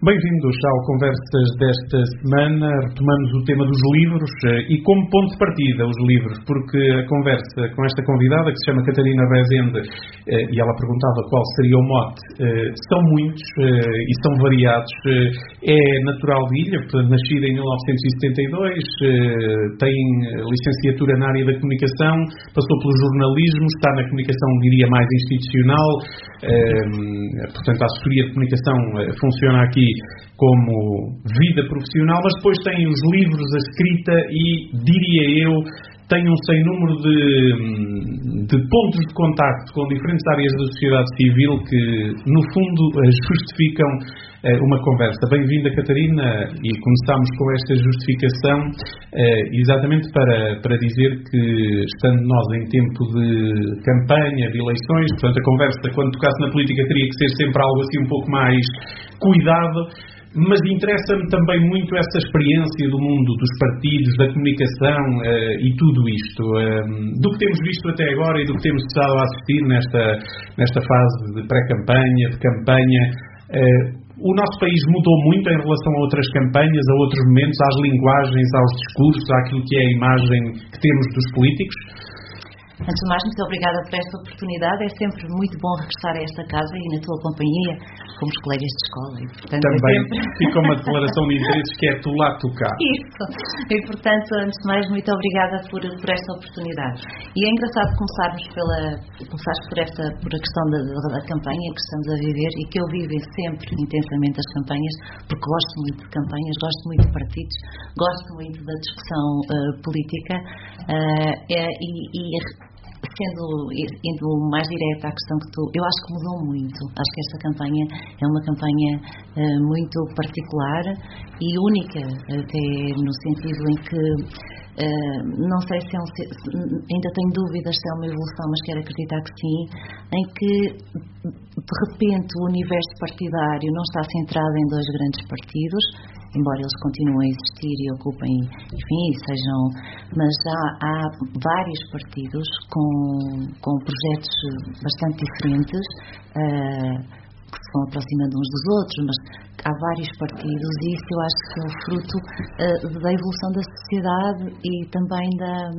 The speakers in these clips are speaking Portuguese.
Bem-vindos ao Conversas desta semana. Retomamos o tema dos livros e como ponto de partida os livros, porque a conversa com esta convidada, que se chama Catarina Rezende, e ela perguntava qual seria o mote, são muitos e são variados. É natural de Ilha, portanto, nascida em 1972, tem licenciatura na área da comunicação, passou pelo jornalismo, está na comunicação, diria, mais institucional, portanto, a assessoria de comunicação funciona aqui como vida profissional, mas depois tem os livros, a escrita e, diria eu, tem um sem número de pontos de contacto com diferentes áreas da sociedade civil que, no fundo, justificam uma conversa. Bem-vinda, Catarina, e começamos com esta justificação exatamente para dizer que, estando nós em tempo de campanha, de eleições, portanto, a conversa, quando tocasse na política, teria que ser sempre algo assim um pouco mais cuidado. Mas interessa-me também muito essa experiência do mundo dos partidos, da comunicação e tudo isto. Do que temos visto até agora e do que temos estado a assistir nesta fase de pré-campanha, de campanha. O nosso país mudou muito em relação a outras campanhas, a outros momentos, às linguagens, aos discursos, àquilo que é a imagem que temos dos políticos. Antes de mais, muito obrigada por esta oportunidade. É sempre muito bom regressar a esta casa e na tua companhia, como os colegas de escola. E, portanto, também fica uma declaração de interesses que é tu lá tocar. Isso. E, portanto, antes de mais, muito obrigada por esta oportunidade. E é engraçado começarmos por a questão da campanha que estamos a viver e que eu vivo sempre intensamente as campanhas, porque gosto muito de campanhas, gosto muito de partidos, gosto muito da discussão política Sendo mais direta à questão eu acho que mudou muito. Acho que esta campanha é uma campanha muito particular e única, até no sentido em que não sei se ainda tenho dúvidas se é uma evolução, mas quero acreditar que sim, em que de repente o universo partidário não está centrado em dois grandes partidos, embora eles continuem a existir e ocupem, enfim, mas há vários partidos com projetos bastante diferentes, que se vão aproximando uns dos outros, mas há vários partidos e isso eu acho que é o fruto da evolução da sociedade e também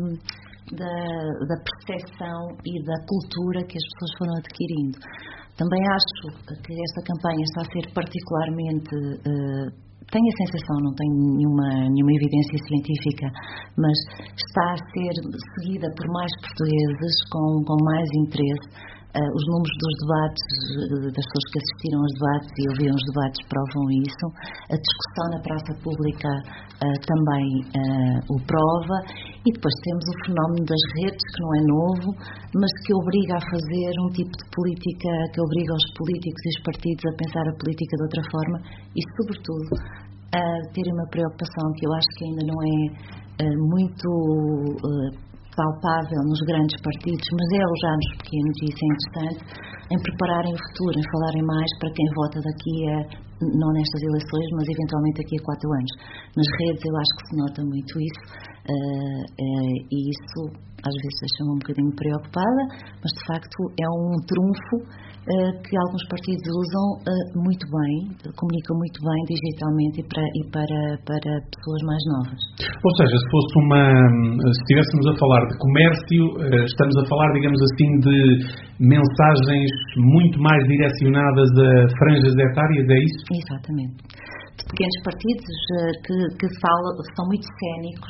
da percepção e da cultura que as pessoas foram adquirindo. Também acho que esta campanha está a ser particularmente... tenho a sensação, não tenho nenhuma evidência científica, mas está a ser seguida por mais portugueses com mais interesse. Os números dos debates, das pessoas que assistiram aos debates e ouviram os debates provam isso. A discussão na praça pública também o prova. E depois temos o fenómeno das redes, que não é novo, mas que obriga a fazer um tipo de política, que obriga os políticos e os partidos a pensar a política de outra forma e, sobretudo, a terem uma preocupação que eu acho que ainda não é muito... palpável nos grandes partidos, mas é já nos pequenos, e isso é interessante, em prepararem o futuro, em falarem mais para quem vota daqui não nestas eleições, mas eventualmente daqui a 4 anos. Nas redes eu acho que se nota muito isso, e isso às vezes deixa-me um bocadinho preocupada, mas de facto é um trunfo que alguns partidos usam muito bem, comunicam muito bem digitalmente e para pessoas mais novas. Ou seja, se estivéssemos a falar de comércio, estamos a falar, digamos assim, de mensagens muito mais direcionadas a franjas etárias, é isso? Exatamente. De pequenos partidos que são muito cénicos.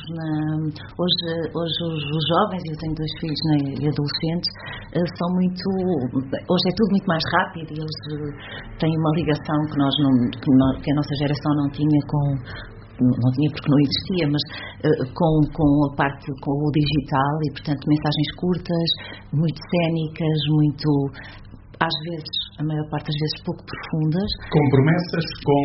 Hoje os jovens, eu tenho 2 filhos e adolescentes, são muito... Hoje é tudo muito mais rápido e eles têm uma ligação que a nossa geração não tinha não tinha porque não existia, mas com a parte, com o digital e, portanto, mensagens curtas, muito cénicas, muito... às vezes, a maior parte das vezes pouco profundas. Com promessas,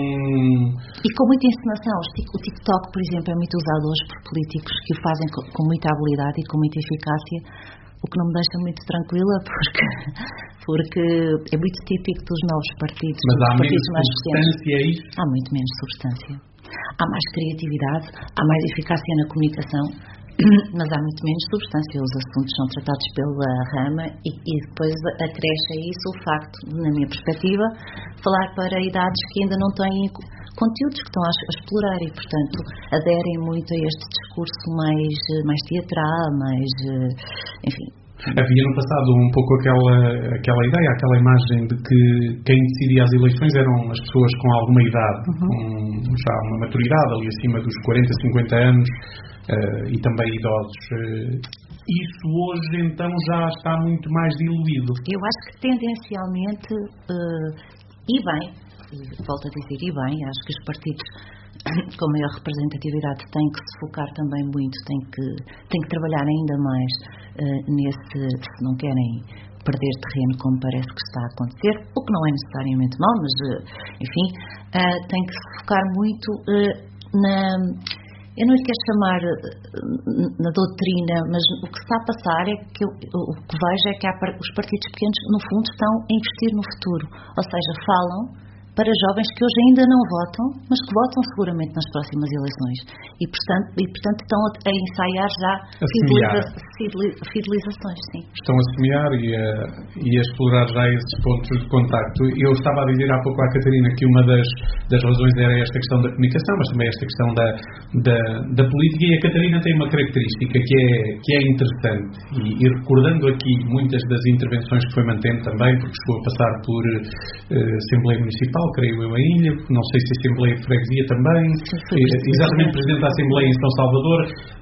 E com muita encenação. O TikTok, por exemplo, é muito usado hoje por políticos que o fazem com muita habilidade e com muita eficácia, o que não me deixa muito tranquila, porque é muito típico dos novos partidos. Mas há menos substância aí? Há muito menos substância. Há mais criatividade, há mais eficácia na comunicação, mas há muito menos substância. Os assuntos são tratados pela rama e depois acresce a isso o facto, na minha perspectiva, falar para idades que ainda não têm conteúdos que estão a explorar e, portanto, aderem muito a este discurso mais teatral, enfim. Havia no passado um pouco aquela ideia, aquela imagem de que quem decidia as eleições eram as pessoas com alguma idade, com já uma maturidade ali acima dos 40, 50 anos e também idosos. Isso hoje então já está muito mais diluído. Eu acho que tendencialmente, e bem, volto a dizer, e bem, acho que os partidos com maior representatividade têm que se focar também muito, têm que trabalhar ainda mais se não querem perder terreno como parece que está a acontecer, o que não é necessariamente mau, mas enfim, têm que se focar muito eu não lhe quero chamar na doutrina, mas o que está a passar é que o que vejo é que os partidos pequenos, no fundo, estão a investir no futuro. Ou seja, falam para jovens que hoje ainda não votam, mas que votam seguramente nas próximas eleições. E, portanto estão a ensaiar já fidelizações. Sim. Estão a semear e a explorar já esses pontos de contacto. Eu estava a dizer há pouco à Catarina que uma das razões era esta questão da comunicação, mas também esta questão da política, e a Catarina tem uma característica que é interessante, e recordando aqui muitas das intervenções que foi mantendo também, porque chegou a passar por Assembleia Municipal, creio eu, em Ilha, não sei se a Assembleia de Freguesia também, exatamente Presidente da Assembleia em São Salvador,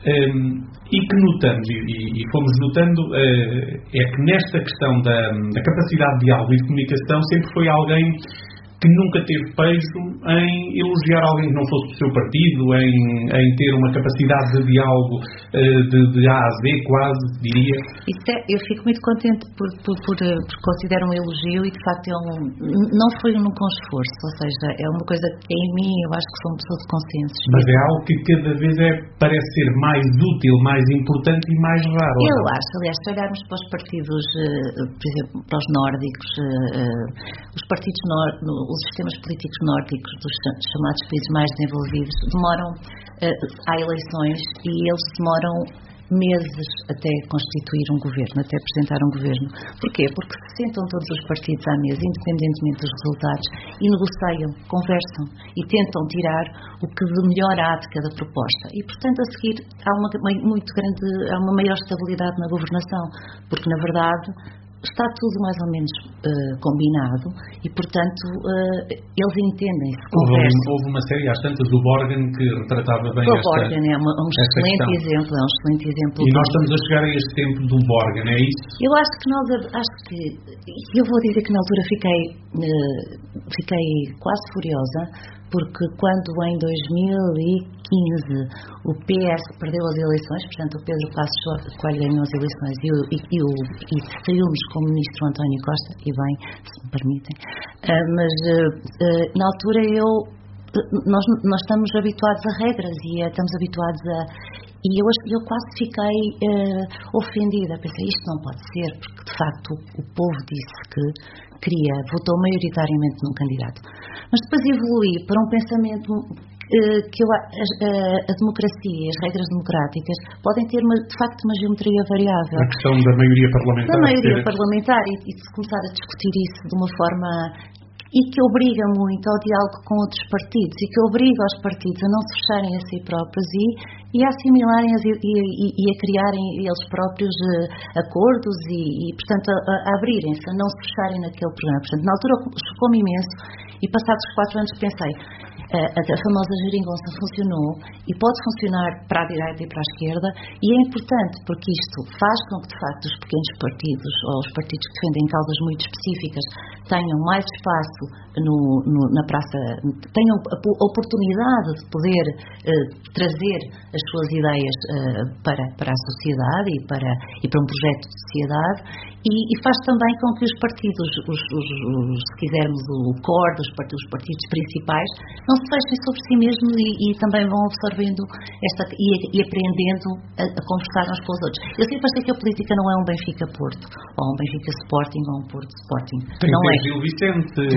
e que notamos, e fomos notando, é que nesta questão da capacidade de diálogo e de comunicação sempre foi alguém que nunca teve pejo em elogiar alguém que não fosse do seu partido, em ter uma capacidade de diálogo de A a Z, quase, diria. Eu fico muito contente por considerar um elogio, e de facto não foi com esforço, ou seja, é uma coisa que em mim eu acho que sou uma pessoa de consensos. Mas é algo que cada vez parece ser mais útil, mais importante e mais raro. Eu acho, aliás, se olharmos para os partidos, por exemplo, para os nórdicos, os partidos os sistemas políticos nórdicos dos chamados países mais desenvolvidos demoram, há eleições e eles demoram meses até constituir um governo, até apresentar um governo. Porquê? Porque se sentam todos os partidos à mesa, independentemente dos resultados, e negociam, conversam e tentam tirar o que de melhor há de cada proposta. E, portanto, a seguir há uma maior estabilidade na governação, porque, na verdade, está tudo mais ou menos combinado e, portanto, eles entendem-se, conversam. Houve uma série, às tantas, do Borgen, que retratava bem o Borgen é um excelente exemplo. E nós estamos a chegar a este tempo do Borgen, é isso? Eu acho que eu vou dizer que na altura fiquei quase furiosa, porque quando em 2015 o PS perdeu as eleições, portanto o Pedro Passos Coelho ganhou as eleições e saiu-nos como ministro António Costa, e bem, se me permitem, mas na altura nós estamos habituados a regras e estamos habituados e eu quase fiquei ofendida, pensei, isto não pode ser, porque de facto o povo disse que votou maioritariamente num candidato. Mas depois evolui para um pensamento que a democracia e as regras democráticas podem ter, de facto, uma geometria variável. A questão da maioria parlamentar. Da maioria parlamentar e de se começar a discutir isso de uma forma e que obriga muito ao diálogo com outros partidos e que obriga os partidos a não se fecharem a si próprios e a assimilarem e a criarem eles próprios acordos e portanto, a abrirem-se, a não se fecharem naquele programa. Portanto, na altura chocou-me imenso e passados 4 anos pensei, a famosa geringonça funcionou e pode funcionar para a direita e para a esquerda, e é importante porque isto faz com que de facto os pequenos partidos ou os partidos que defendem causas muito específicas tenham mais espaço na praça, tenham a oportunidade de poder trazer as suas ideias para a sociedade e para um projeto de sociedade, e faz também com que os partidos, se quisermos o core dos partidos principais, não se fechem sobre si mesmos e também vão absorvendo e aprendendo a conversar uns com os outros. Eu sempre achei que a política não é um Benfica-Porto, ou um Benfica-Sporting, ou um Porto-Sporting. Tem não é Gil Vicente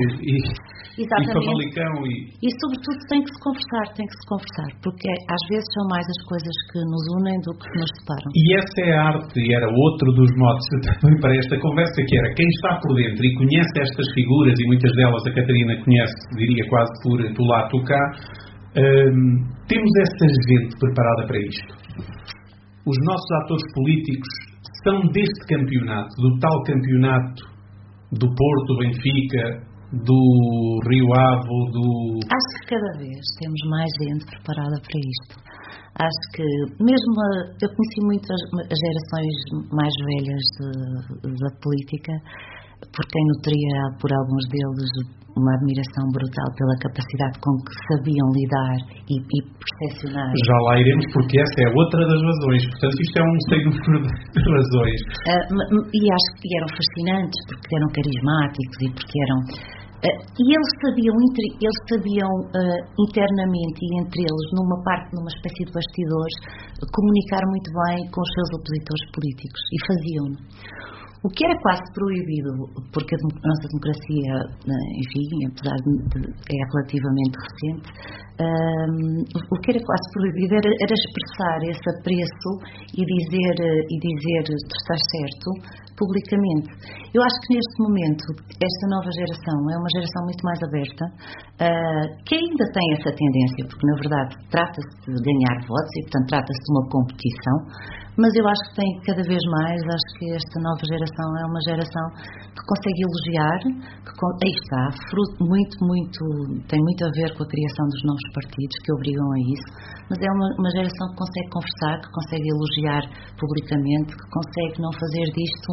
Exatamente. E Famalicão e sobretudo tem que se conversar, porque às vezes são mais as coisas que nos unem do que nos separam. E essa é a arte, e era outro dos motes também para esta conversa, que era quem está por dentro e conhece estas figuras, e muitas delas a Catarina conhece, diria quase por lá, tu cá, temos esta gente preparada para isto. Os nossos atores políticos são deste campeonato, do tal campeonato do Porto, Benfica, do Rio Ave, Acho que cada vez temos mais gente preparada para isto. Acho que mesmo eu conheci muitas gerações mais velhas da política, por quem nutria por alguns deles uma admiração brutal pela capacidade com que sabiam lidar e percepcionar. Já lá iremos, porque essa é outra das razões. Portanto, isto é um sem número de razões. E acho que eram fascinantes, porque eram carismáticos e porque eram... e eles sabiam internamente e entre eles, numa espécie de bastidores, comunicar muito bem com os seus opositores políticos, e faziam-no. O que era quase proibido, porque a nossa democracia, enfim, apesar de é relativamente recente, o que era quase proibido era expressar esse apreço e dizer tu estás certo publicamente. Eu acho que neste momento esta nova geração é uma geração muito mais aberta, que ainda tem essa tendência, porque na verdade trata-se de ganhar votos e portanto trata-se de uma competição, mas eu acho que tem cada vez mais, acho que esta nova geração é uma geração que consegue elogiar, aí está, tem muito a ver com a criação dos novos partidos que obrigam a isso, mas é uma geração que consegue conversar, que consegue elogiar publicamente, que consegue não fazer disto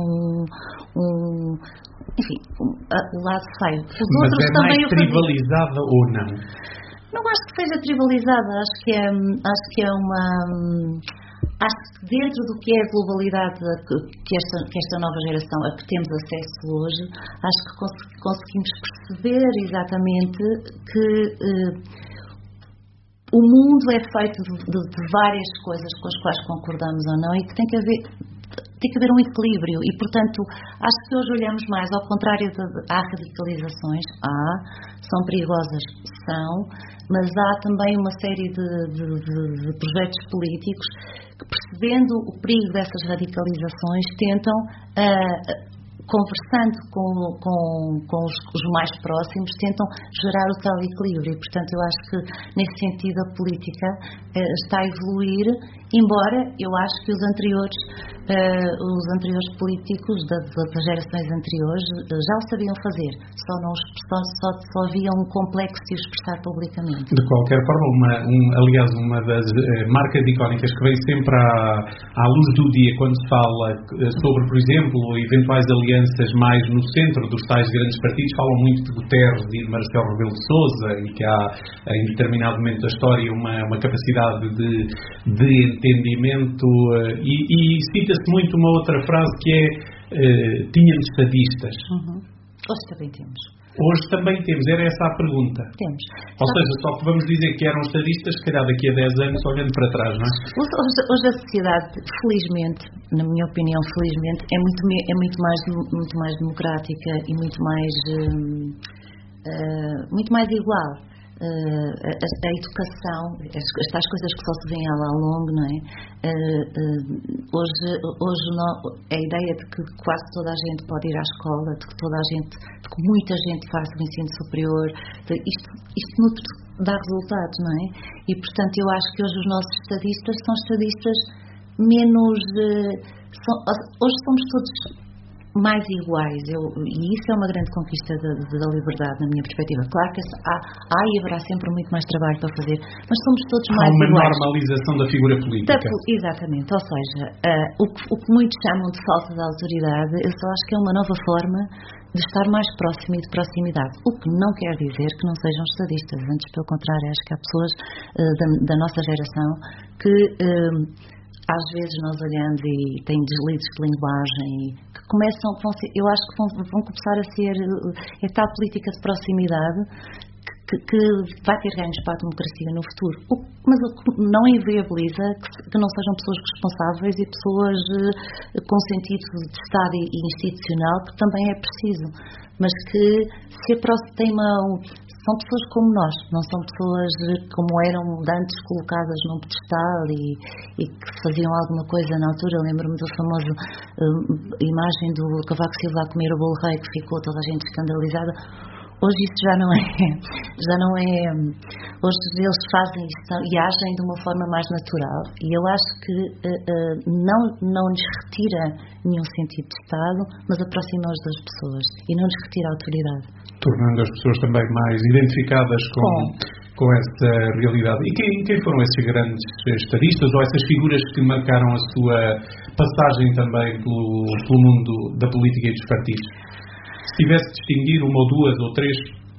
o lado feio. Mas é mais tribalizada ou não? Não acho que seja tribalizada, acho que é uma... Acho que dentro do que é a globalidade que esta nova geração, a que temos acesso hoje, acho que conseguimos perceber exatamente que o mundo é feito de várias coisas com as quais concordamos ou não, e que tem que haver um equilíbrio, e portanto acho que hoje olhamos mais ao contrário há radicalizações, são perigosas, mas há também uma série de projetos políticos que, percebendo o perigo dessas radicalizações, tentam, conversando com os mais próximos, tentam gerar o tal equilíbrio, e portanto eu acho que nesse sentido a política está a evoluir, embora eu acho que os anteriores políticos das gerações anteriores já o sabiam fazer, só havia um complexo de o expressar publicamente. De qualquer forma, aliás, uma das marcas icónicas que vem sempre à luz do dia quando se fala sobre, por exemplo, eventuais alianças mais no centro dos tais grandes partidos, falam muito de Guterres e de Marcelo Rebelo de Sousa, e que há em determinado momento da história uma capacidade de entendimento, e cita-se muito uma outra frase que é tínhamos estadistas. Hoje também temos. Hoje também temos, era essa a pergunta. Temos. Ou seja, só que vamos dizer que eram estadistas, se calhar daqui a 10 anos, olhando para trás, não é? Hoje a sociedade, felizmente, na minha opinião, felizmente, é muito mais democrática e muito mais igual. A educação, estas coisas que só se vêem ao longo, não é? Hoje a ideia de que quase toda a gente pode ir à escola, de que muita gente faça o ensino superior, isto dá resultados, não é? E portanto eu acho que hoje os nossos estadistas são estadistas menos... hoje somos todos mais iguais, e isso é uma grande conquista da liberdade, na minha perspectiva. Claro que há e haverá sempre muito mais trabalho para fazer, mas somos todos mais iguais. Há uma normalização da figura política. Exatamente, ou seja, o que muitos chamam de falta de autoridade, eu só acho que é uma nova forma de estar mais próximo e de proximidade, o que não quer dizer que não sejam estadistas, antes pelo contrário, acho que há pessoas da nossa geração que às vezes nós olhamos e têm deslizes de linguagem que eu acho que vão começar a ser tal política de proximidade que que vai ter ganhos para a democracia no futuro. Mas o que não inviabiliza que não sejam pessoas responsáveis e pessoas com sentido de Estado e institucional, que também é preciso, mas que se aproximam. São pessoas como nós, não são pessoas como eram antes, colocadas num pedestal e que faziam alguma coisa na altura. Eu lembro-me da famosa imagem do Cavaco Silva a comer o bolo rei, que ficou toda a gente escandalizada. Hoje isso já não é. Hoje eles fazem isso e agem de uma forma mais natural, e eu acho que não lhes retira nenhum sentido de Estado, mas aproxima-os das pessoas e não lhes retira a autoridade, tornando as pessoas também mais identificadas com essa realidade. E quem foram esses grandes estadistas ou essas figuras que marcaram a sua passagem também pelo mundo da política e dos partidos? Se tivesse de distinguir uma ou duas ou três,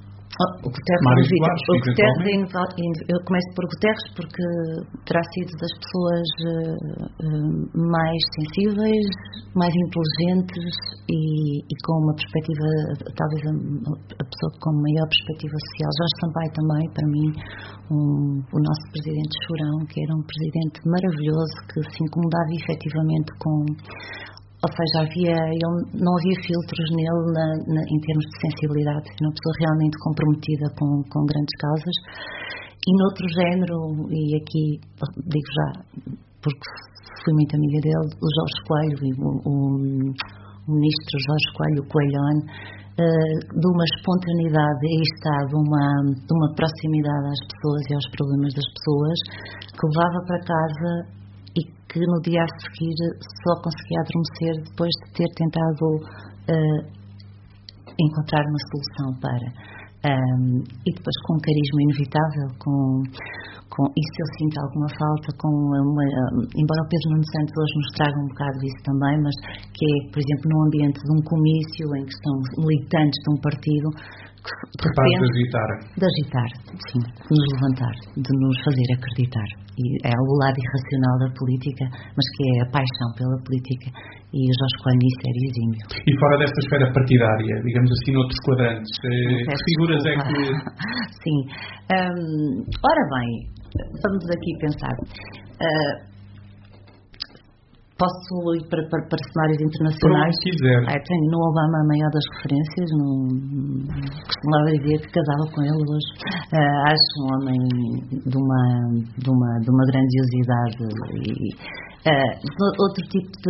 eu começo por Guterres, porque terá sido das pessoas mais sensíveis, mais inteligentes e com uma perspectiva, talvez a pessoa com maior perspectiva social. Jorge Sampaio também, para mim, o nosso presidente Chorão, que era um presidente maravilhoso, que se incomodava efetivamente com... Ou seja, não havia filtros nele em termos de sensibilidade. Era uma pessoa realmente comprometida com grandes causas. E noutro género, e aqui digo já, porque fui muito amiga dele, o Jorge Coelho, o ministro Jorge Coelho, o Coelhón, de uma espontaneidade, aí está, de uma proximidade às pessoas e aos problemas das pessoas, que levava para casa e que no dia a seguir só conseguia adormecer depois de ter tentado encontrar uma solução para. E depois com um carisma inevitável, isso eu sinto alguma falta, embora o Pedro Nuno Santos hoje nos traga um bocado disso também, mas que é, por exemplo, num ambiente de um comício em que estão militantes de um partido, capaz de agitar, sim, de nos levantar, de nos fazer acreditar. E é o lado irracional da política, mas que é a paixão pela política, e o Jorge Coelho nisso era exímio. E fora desta esfera partidária, digamos assim, noutros quadrantes, que figuras é que... Sim. Ora bem, vamos aqui pensar. Posso ir para cenários internacionais? Como quiser. Tenho no Obama a maior das referências, costumava dizer que casava com ele hoje. Acho um homem de uma grandiosidade outro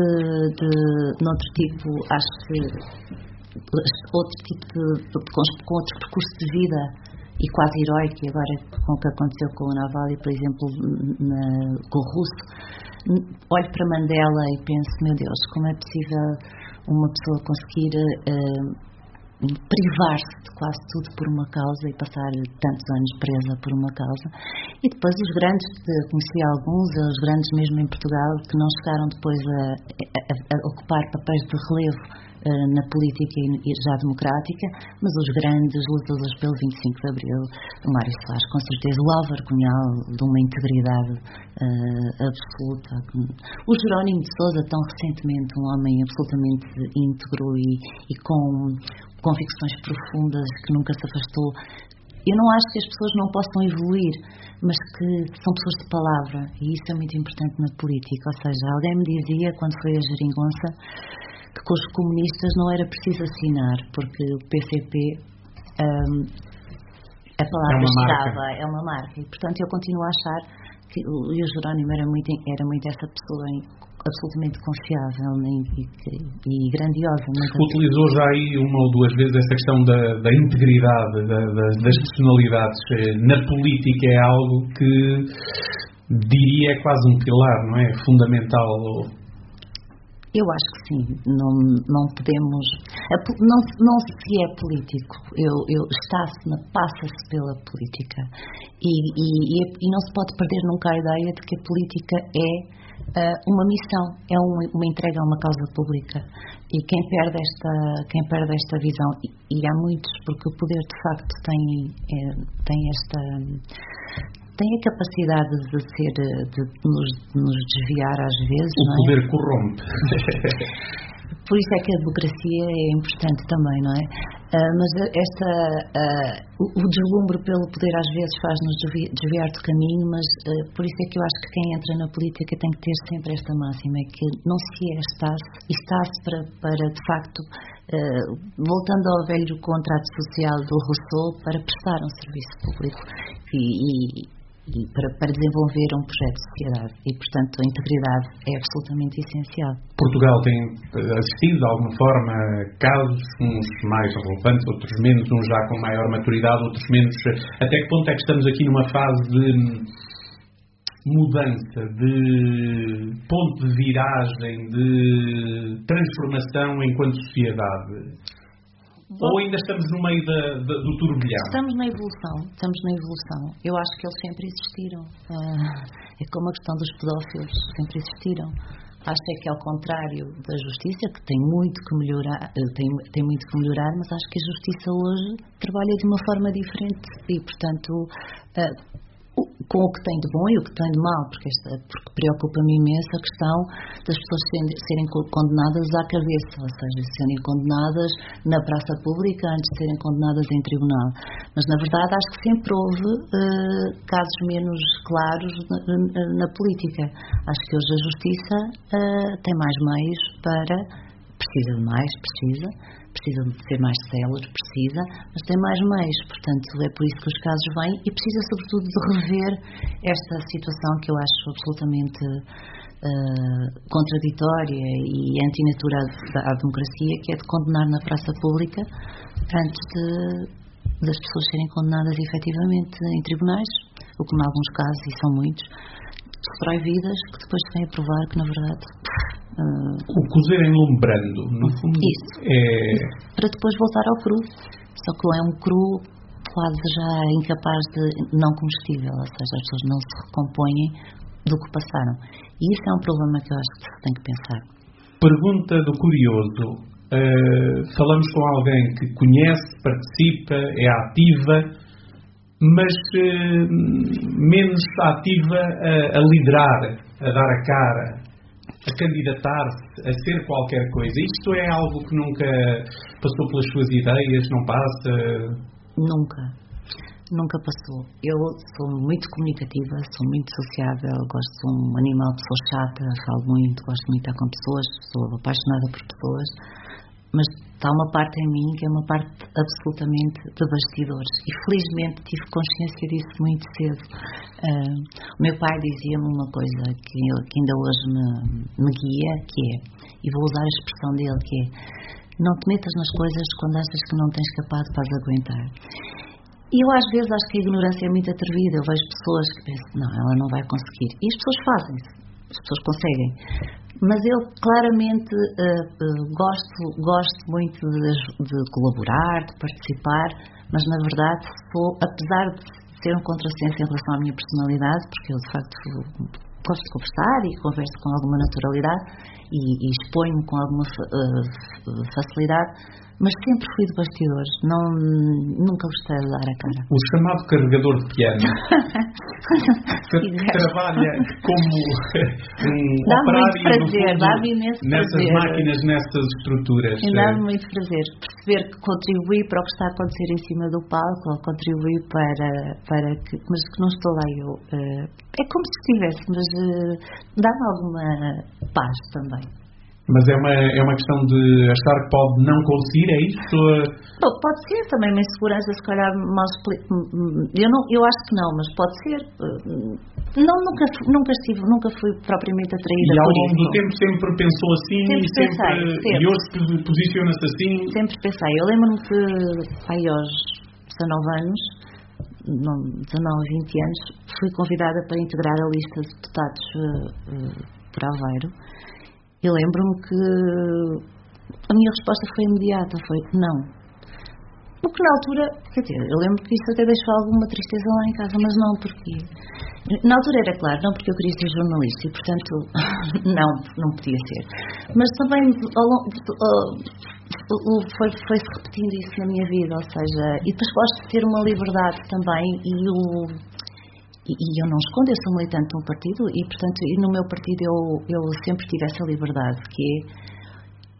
tipo, acho que outro tipo com outro percurso de vida e quase heróico, e agora com o que aconteceu com o Navalny, por exemplo, com o russo. Olho para Mandela e penso, meu Deus, como é possível uma pessoa conseguir privar-se de quase tudo por uma causa e passar tantos anos presa por uma causa. E depois os grandes, conheci alguns, os grandes mesmo em Portugal, que não chegaram depois a ocupar papéis de relevo na política e já democrática, mas os grandes lutadores pelo 25 de Abril, o Mário Soares, com certeza, o Álvaro Cunhal, de uma integridade absoluta, o Jerónimo de Sousa, tão recentemente, um homem absolutamente íntegro e com convicções profundas, que nunca se afastou. Eu não acho que as pessoas não possam evoluir, mas que são pessoas de palavra, e isso é muito importante na política. Ou seja, alguém me dizia, quando foi a Geringonça, que com os comunistas não era preciso assinar, porque o PCP, a palavra chegava, é uma marca. E, portanto, eu continuo a achar que o Jerónimo era muito essa pessoa absolutamente confiável e grandiosa. Utilizou já aí uma ou duas vezes essa questão da integridade, das personalidades. Na política é algo que, diria, é quase um pilar, não é? Fundamental. Eu acho que sim, não podemos, não se é político, passa-se pela política e não se pode perder nunca a ideia de que a política é uma missão, é uma entrega a uma causa pública, e quem perde esta visão, e há muitos, porque o poder de facto tem a capacidade de nos desviar às vezes. O poder corrompe. Por isso é que a democracia é importante também, não é? Mas o deslumbre pelo poder às vezes faz-nos desviar do caminho, mas por isso é que eu acho que quem entra na política tem que ter sempre esta máxima, é que não se é, está-se para de facto, voltando ao velho contrato social do Rousseau, para prestar um serviço público e para desenvolver um projeto de sociedade. E, portanto, a integridade é absolutamente essencial. Portugal tem assistido, de alguma forma, casos, uns mais relevantes, outros menos, uns já com maior maturidade, outros menos. Até que ponto é que estamos aqui numa fase de mudança, de ponto de viragem, de transformação enquanto sociedade? Ou ainda estamos no meio do turbilhão? Estamos na evolução. Eu acho que eles sempre existiram. É como a questão dos pedófilos, sempre existiram. Acho que é ao contrário da justiça, que tem muito que melhorar, mas acho que a justiça hoje trabalha de uma forma diferente e, portanto, com o que tem de bom e o que tem de mau, porque preocupa-me imenso a questão das pessoas serem condenadas à cabeça, ou seja, serem condenadas na praça pública antes de serem condenadas em tribunal. Mas, na verdade, acho que sempre houve casos menos claros na política. Acho que hoje a justiça tem mais meios precisa de ser mais célere, mas tem mais meios, portanto é por isso que os casos vêm e precisa sobretudo de rever esta situação que eu acho absolutamente contraditória e antinatural à democracia, que é de condenar na praça pública antes das pessoas serem condenadas efetivamente em tribunais, o que em alguns casos, e são muitos, destrói vidas que depois se vem a provar que na verdade o cozer em lume brando, no fundo, isso, para depois voltar ao cru, só que é um cru quase já incapaz de não combustível, ou seja, as pessoas não se recompõem do que passaram, e isso é um problema que eu acho que se tem que pensar. Pergunta do curioso. Falamos com alguém que conhece, participa, é ativa, mas menos ativa a liderar, a dar a cara, a candidatar-se, a ser qualquer coisa. Isto é algo que nunca passou pelas suas ideias, não passa? Nunca passou. Eu sou muito comunicativa, sou muito sociável, gosto de um animal de pessoa chata, falo muito, gosto muito de estar com pessoas, sou apaixonada por pessoas, mas está uma parte em mim que é uma parte absolutamente de bastidores e felizmente tive consciência disso muito cedo. O meu pai dizia-me uma coisa que ainda hoje me guia, que é, e vou usar a expressão dele, que é: não te metas nas coisas quando achas que não tens capaz para as aguentar. E eu às vezes acho que a ignorância é muito atrevida. Eu vejo pessoas que pensam, não, ela não vai conseguir, e as pessoas fazem-se, as pessoas conseguem. Mas eu claramente gosto muito de colaborar, de participar, mas na verdade apesar de ser um contrassenso em relação à minha personalidade, porque eu de facto gosto de conversar e converso com alguma naturalidade e exponho-me com alguma facilidade, mas sempre fui de bastidores, nunca gostei de dar a cara. O chamado carregador de piano trabalha como um operário nessas máquinas, nessas estruturas. Dá-me muito prazer perceber que contribuí para o que está a acontecer em cima do palco, ou contribuí para que, mas que não estou lá eu. É como se estivesse, mas dá-me alguma paz também. Mas é uma questão de achar que pode não conseguir, é isso? Pode ser também uma insegurança, se calhar mal eu acho que não, mas pode ser. Nunca fui propriamente atraída por isso. E ao longo do tempo sempre pensou assim? Sempre. E hoje posiciona-se assim? Sempre pensei. Eu lembro-me que aos 19 anos, 19, 20 anos, fui convidada para integrar a lista de deputados por Aveiro. Eu lembro-me que a minha resposta foi imediata, foi não. O que na altura, quer dizer, eu lembro que isso até deixou alguma tristeza lá em casa, mas não porque... Na altura era claro, não porque eu queria ser jornalista e, portanto, não podia ser. Mas também foi-se repetindo isso na minha vida, ou seja, e depois gosto de ter uma liberdade também e eu não escondo, eu sou militante de um partido e, portanto, no meu partido eu sempre tive essa liberdade, que é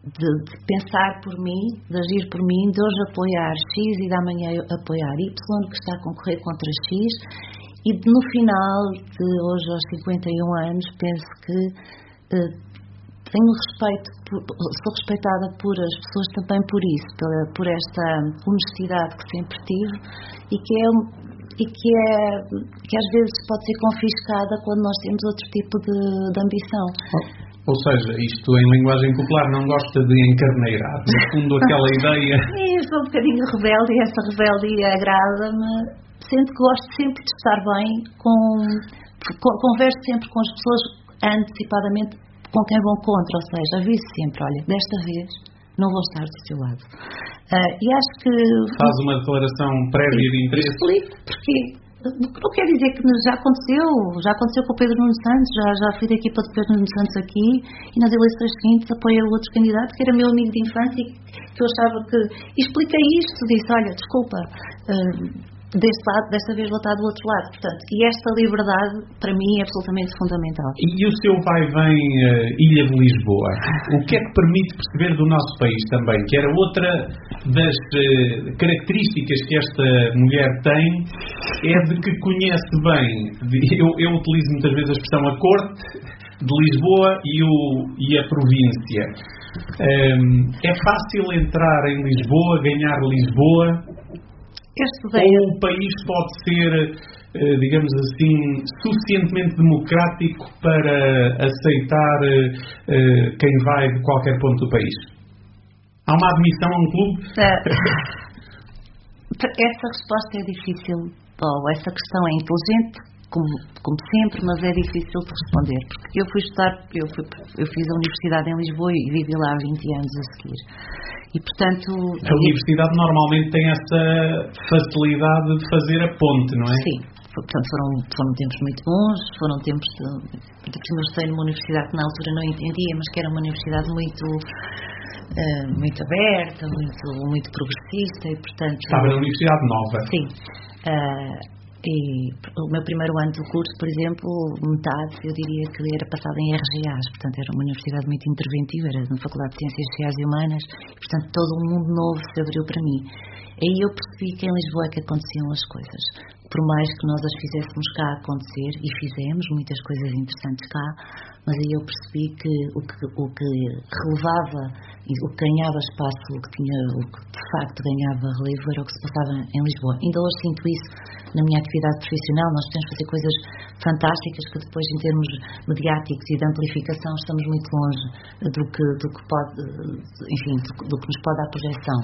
de pensar por mim, de agir por mim, de hoje apoiar X e de amanhã apoiar Y, que está a concorrer contra X, e no final de hoje aos 51 anos penso que tenho respeito, sou respeitada por as pessoas também por isso, por esta honestidade que sempre tive e que às vezes pode ser confiscada quando nós temos outro tipo de ambição. Ou seja, isto em linguagem popular não gosta de encarneirar, no fundo aquela ideia... Eu sou um bocadinho rebelde e essa rebeldia agrada-me. Sinto que gosto sempre de estar bem, converso sempre com as pessoas antecipadamente com quem vão contra, ou seja, aviso sempre, olha, desta vez não vou estar do seu lado. E acho que... Faz uma declaração prévia de interesse? Explico porquê. Não quer dizer que já aconteceu com o Pedro Nuno Santos, já fui da equipa de Pedro Nuno Santos aqui e nas eleições seguintes apoiei o outro candidato que era meu amigo de infância e que eu achava que... E expliquei isto, disse, olha, desculpa, deste lado, desta vez vou estar do outro lado. Portanto, e esta liberdade para mim é absolutamente fundamental. E o seu vai-vem Ilha de Lisboa, o que é que permite perceber do nosso país também? Que era outra das características que esta mulher tem, é de que conhece bem, eu utilizo muitas vezes a expressão a corte de Lisboa e a província. É fácil entrar em Lisboa, ganhar Lisboa? Ou o país pode ser, digamos assim, suficientemente democrático para aceitar quem vai de qualquer ponto do país? Há uma admissão a um clube? Essa resposta é difícil, Paulo. Essa questão é inteligente, como sempre, mas é difícil de responder. Porque eu fui estudar, eu fiz a universidade em Lisboa e vivi lá 20 anos a seguir. E, portanto... A universidade normalmente tem essa facilidade de fazer a ponte, não é? Sim. Portanto, foram tempos muito bons, foram tempos de... Eu estudei numa universidade que na altura não entendia, mas que era uma universidade muito aberta, muito progressista e, portanto... Estava na Universidade Nova. Sim. E o meu primeiro ano do curso, por exemplo, metade, eu diria que era passado em RGAs, portanto era uma universidade muito interventiva, era na Faculdade de Ciências Sociais e Humanas, e, portanto todo um mundo novo se abriu para mim. Aí eu percebi que em Lisboa é que aconteciam as coisas. Por mais que nós as fizéssemos cá acontecer, e fizemos muitas coisas interessantes cá, mas aí eu percebi que o que relevava e o que ganhava espaço, o que de facto ganhava relevo era o que se passava em Lisboa. Ainda hoje sinto isso na minha atividade profissional. Nós podemos fazer coisas fantásticas que depois, em termos mediáticos e de amplificação, estamos muito longe do que pode, enfim, do que nos pode dar projeção.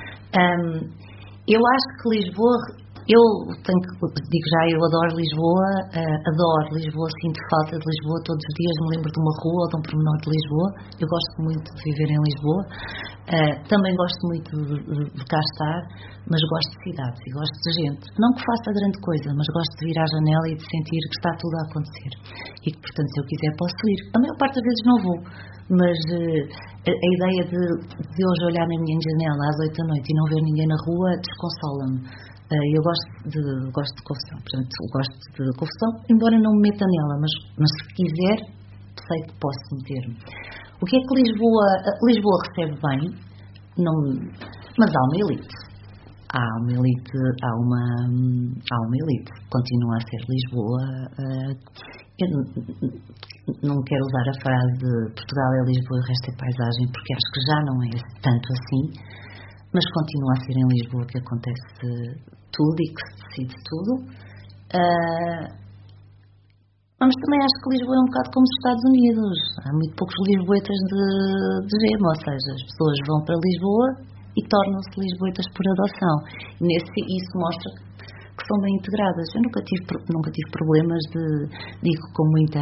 Eu acho que Lisboa, eu adoro Lisboa, sinto falta de Lisboa, todos os dias me lembro de uma rua ou de um pormenor de Lisboa. Eu gosto muito de viver em Lisboa, também gosto muito de cá estar, mas gosto de cidades e gosto de gente. Não que faça grande coisa, mas gosto de vir à janela e de sentir que está tudo a acontecer e que, portanto, se eu quiser posso ir. A maior parte das vezes não vou, mas a ideia de hoje olhar na minha janela às 8 da noite e não ver ninguém na rua desconsola-me. Eu gosto de confusão, portanto, gosto de confusão, embora não me meta nela, mas se quiser, sei que posso meter-me. O que é que Lisboa recebe bem? Mas há uma elite. Há uma elite. Continua a ser Lisboa. Eu não quero usar a frase Portugal é Lisboa e o resto é paisagem, porque acho que já não é tanto assim. Mas continua a ser em Lisboa que acontece tudo e que se decide tudo. Mas também acho que Lisboa é um bocado como os Estados Unidos. Há muito poucos lisboetas de gema, ou seja, as pessoas vão para Lisboa e tornam-se lisboetas por adoção. Isso mostra que são bem integradas. Eu nunca tive problemas digo com muito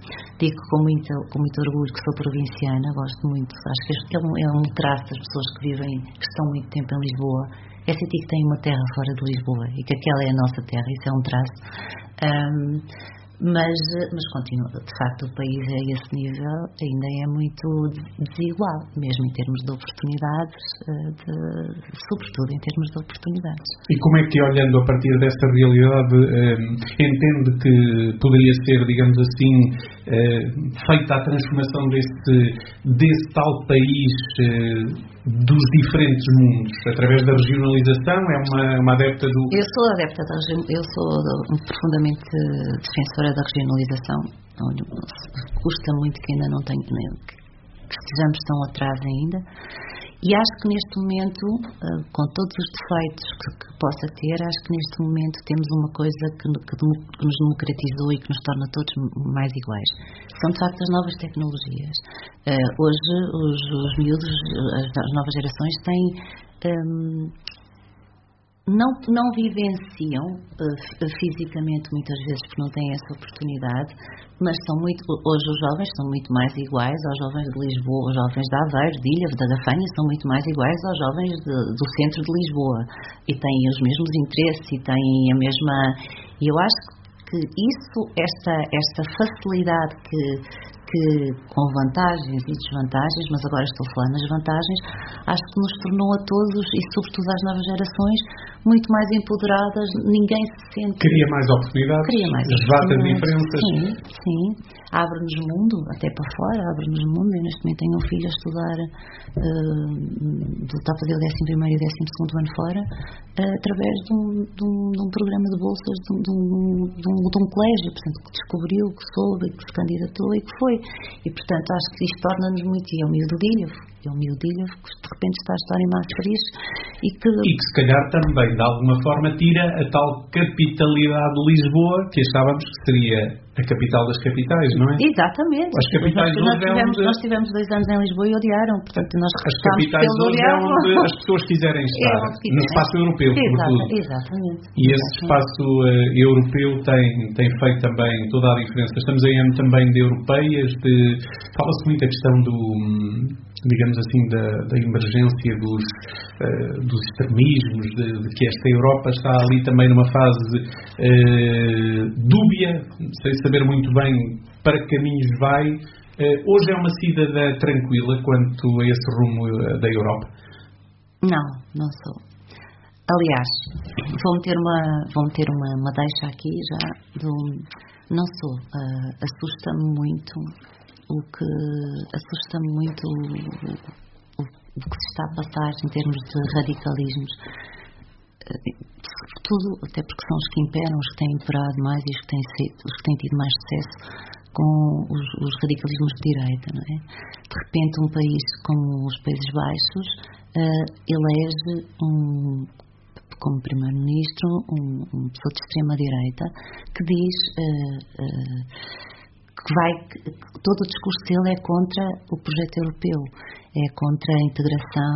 orgulho que sou provinciana, gosto muito, acho que é um traço das pessoas que estão muito tempo em Lisboa, é sentir que têm uma terra fora de Lisboa e que aquela é a nossa terra, isso é um traço. Mas continua, de facto, o país a esse nível ainda é muito desigual, mesmo em termos de oportunidades, sobretudo em termos de oportunidades. E como é que, olhando a partir dessa realidade, entende que poderia ser, digamos assim, feita a transformação desse tal país dos diferentes mundos, através da regionalização? É uma adepta do... Eu sou adepta eu sou profundamente defensora da regionalização. Custa muito que ainda não tenha, que estejamos tão atrás ainda. E acho que neste momento, com todos os defeitos que possa ter, acho que neste momento temos uma coisa que nos democratizou e que nos torna todos mais iguais. São, de facto, as novas tecnologias. Hoje, os miúdos, as novas gerações têm... Não vivenciam fisicamente muitas vezes porque não têm essa oportunidade, mas hoje os jovens são muito mais iguais aos jovens de Lisboa, aos jovens de Aveiro, de Ilha, da Gafanha, são muito mais iguais aos jovens do centro de Lisboa e têm os mesmos interesses e têm a mesma... E eu acho que esta facilidade que com vantagens e desvantagens, mas agora estou a falar nas vantagens, acho que nos tornou a todos, e sobretudo às novas gerações, muito mais empoderadas. Ninguém se sente... Cria mais oportunidades, esvata diferenças. Sim. Abre-nos mundo, até para fora, abre-nos mundo. Eu neste momento tenho um filho a estudar, está a fazer o 11º e o 12º ano fora, através de um programa de bolsas de um colégio, portanto, que descobriu, que soube, que se candidatou e que foi. E, portanto, acho que isto torna-nos muito... E é um miúdo de Ilhavo, que de repente está a estudar em Maastricht e que se calhar também, de alguma forma, tira a tal capitalidade de Lisboa, que achávamos que seria a capital das capitais, não é? Exatamente. As capitais nós tivemos 2 anos em Lisboa e odiaram, portanto, nós as capitais hoje é onde as pessoas quiserem estar, no espaço europeu, sobretudo. Exatamente. E esse espaço europeu tem feito também toda a diferença. Estamos em ano também de europeias, fala-se muito a questão digamos assim, da emergência dos extremismos, de que esta Europa está ali também numa fase dúbia, sem saber muito bem para que caminhos vai. Hoje é uma cidadã tranquila quanto a esse rumo da Europa? Não sou. Aliás, vou meter uma deixa aqui já não sou. Assusta-me muito o que se está a passar em termos de radicalismos, sobretudo até porque são os que imperam, os que têm imperado mais e os que têm tido mais sucesso com os radicalismos de direita, não é? De repente um país como os Países Baixos elege como primeiro-ministro uma pessoa de extrema-direita que diz que todo o discurso dele é contra o projeto europeu, é contra a integração,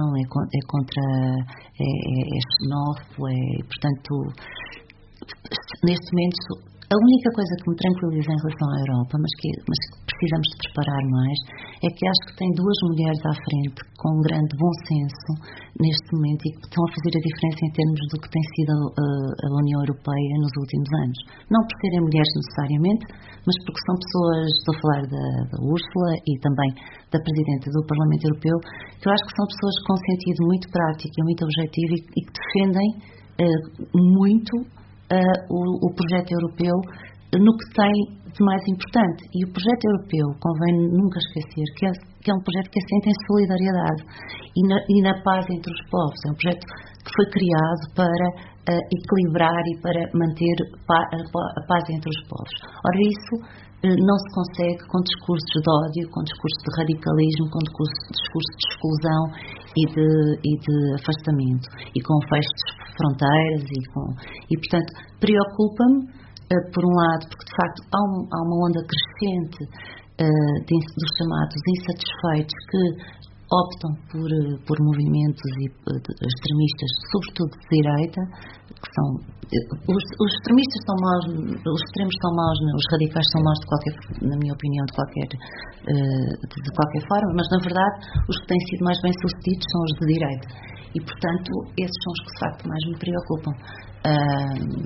é xenófobo, portanto, neste momento, a única coisa que me tranquiliza em relação à Europa, mas que precisamos de preparar mais, é que acho que tem 2 mulheres à frente com um grande bom senso neste momento e que estão a fazer a diferença em termos do que tem sido a União Europeia nos últimos anos. Não por serem mulheres necessariamente, mas porque são pessoas, estou a falar da Úrsula e também da Presidente do Parlamento Europeu, que eu acho que são pessoas com sentido muito prático e muito objetivo e que defendem muito o projeto europeu no que tem de mais importante. E o projeto europeu, convém nunca esquecer, que é um projeto que assenta em solidariedade e na paz entre os povos. É um projeto que foi criado para equilibrar e para manter a paz entre os povos. Ora, isso não se consegue com discursos de ódio, com discursos de radicalismo, com discursos de exclusão e de afastamento, e com fecho de fronteiras e portanto, preocupa-me, por um lado, porque de facto há uma onda crescente dos chamados insatisfeitos que optam por movimentos extremistas, sobretudo de direita, que são os extremistas são maus, os extremos são maus, os radicais são maus na minha opinião, de qualquer forma, mas na verdade os que têm sido mais bem sucedidos são os de direita e portanto esses são os que de facto mais me preocupam.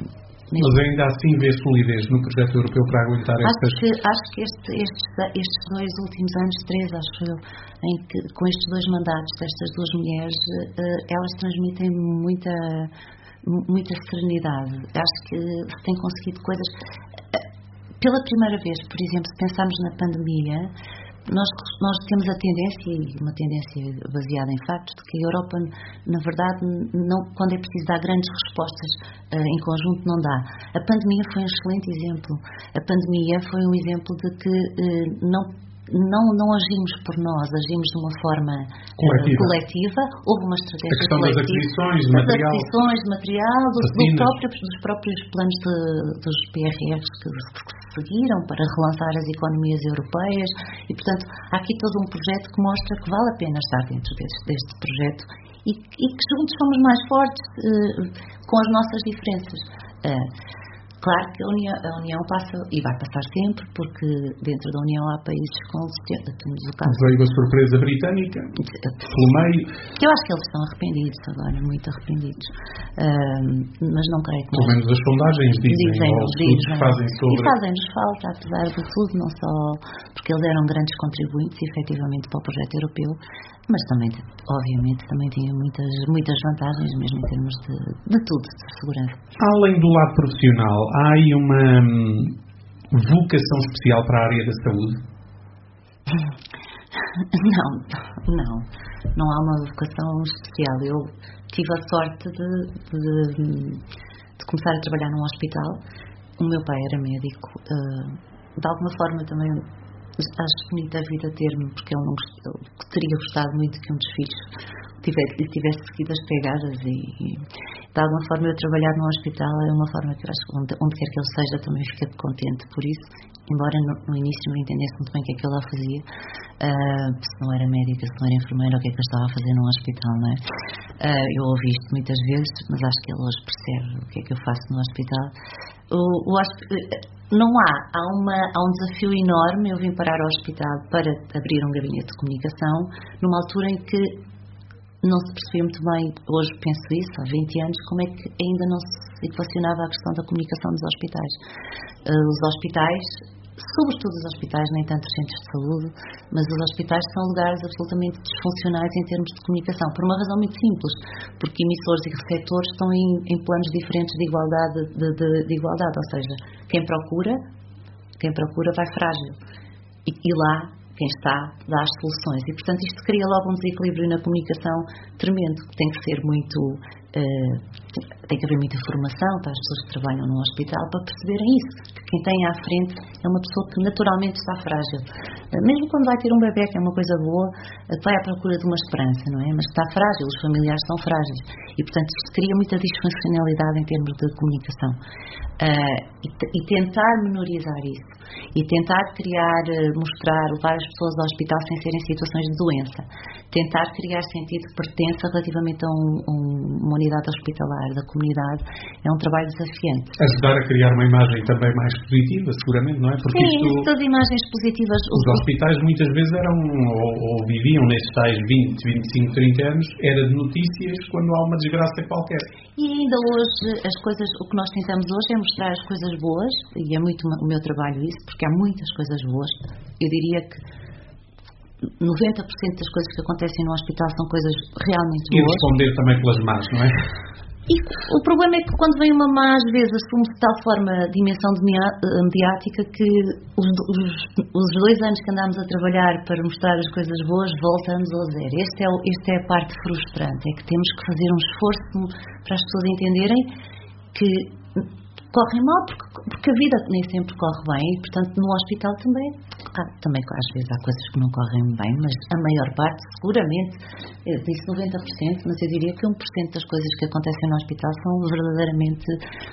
Mas ainda assim vê solidez no projeto europeu para aguentar estas... Acho que estes 2 últimos anos, 3 acho eu, em que com estes 2 mandatos destas 2 mulheres, elas transmitem muita serenidade. Acho que se tem conseguido coisas... Pela primeira vez, por exemplo, se pensarmos na pandemia, nós temos a tendência, e uma tendência baseada em factos, de que a Europa, na verdade, quando é preciso dar grandes respostas em conjunto, não dá. A pandemia foi um excelente exemplo. A pandemia foi um exemplo de que não agimos por nós, agimos de uma forma coletiva. Houve uma estratégia a questão coletiva. Das aquisições de material, dos próprios planos dos PRRs que seguiram para relançar as economias europeias e, portanto, há aqui todo um projeto que mostra que vale a pena estar dentro deste projeto e que juntos somos mais fortes com as nossas diferenças. Claro que a União passa, e vai passar sempre, porque dentro da União há países com o sistema. Veio a surpresa britânica, pelo meio. Eu acho que eles estão arrependidos agora, muito arrependidos. Mas não creio que... Pelo menos as sondagens dizem ou os estudos que fazem sobre... E fazem-nos falta, apesar de tudo, não só porque eles eram grandes contribuintes, efetivamente, para o projeto europeu, mas também, obviamente, também tinha muitas vantagens, mesmo em termos de tudo, de segurança. Além do lado profissional, há aí uma vocação especial para a área da saúde? Não há uma vocação especial. Eu tive a sorte de começar a trabalhar num hospital. O meu pai era médico. De alguma forma também acho bonita a vida ter-me, porque eu teria gostado muito que um dos filhos tivesse seguido as pegadas e de alguma forma eu trabalhar num hospital é uma forma que eu acho que onde quer que eu seja também fico contente por isso, embora no início não entendesse muito bem o que é que eu lá fazia, se não era médica, se não era enfermeira, o que é que eu estava a fazer num hospital, não é? Eu ouvi isto muitas vezes, mas acho que ele hoje percebe o que é que eu faço no hospital. Não há um desafio enorme. Eu vim parar ao hospital para abrir um gabinete de comunicação numa altura em que não se percebia muito bem, hoje penso isso, há 20 anos, como é que ainda não se equacionava a questão da comunicação dos hospitais. Os hospitais, sobretudo os hospitais, nem tanto os centros de saúde, mas os hospitais são lugares absolutamente disfuncionais em termos de comunicação, por uma razão muito simples, porque emissores e receptores estão em planos diferentes de igualdade, ou seja, quem procura vai frágil, e lá quem está dá as soluções, e portanto isto cria logo um desequilíbrio na comunicação tremendo. Tem que ser tem que haver muita formação para as pessoas que trabalham num hospital para perceberem isso, que quem tem à frente é uma pessoa que naturalmente está frágil, mesmo quando vai ter um bebê, que é uma coisa boa, vai à procura de uma esperança, não é? Mas está frágil, os familiares estão frágeis e portanto isto cria muita disfuncionalidade em termos de comunicação, e tentar menorizar isso e tentar levar as pessoas ao hospital sem serem situações de doença, tentar criar sentido de pertença relativamente a uma unidade hospitalar da comunidade, é um trabalho desafiante. Ajudar a criar uma imagem também mais positiva, seguramente, não é? Porque sim, estas imagens positivas... Os hospitais muitas vezes eram, ou viviam nesses tais 20, 25, 30 anos, era de notícias quando há uma desgraça qualquer. E ainda hoje, o que nós tentamos hoje é mostrar as coisas boas, e é muito o meu trabalho isso, porque há muitas coisas boas. Eu diria que 90% das coisas que acontecem no hospital são coisas realmente boas. E responder também pelas más, não é? E o problema é que quando vem uma má, às vezes assume-se de tal forma a dimensão mediática que os 2 anos que andámos a trabalhar para mostrar as coisas boas, voltamos ao zero. Esta é a parte frustrante, é que temos que fazer um esforço para as pessoas entenderem que correm mal, porque a vida nem sempre corre bem, e portanto no hospital também às vezes há coisas que não correm bem, mas a maior parte, seguramente, eu disse 90%, mas eu diria que 1% das coisas que acontecem no hospital são verdadeiramente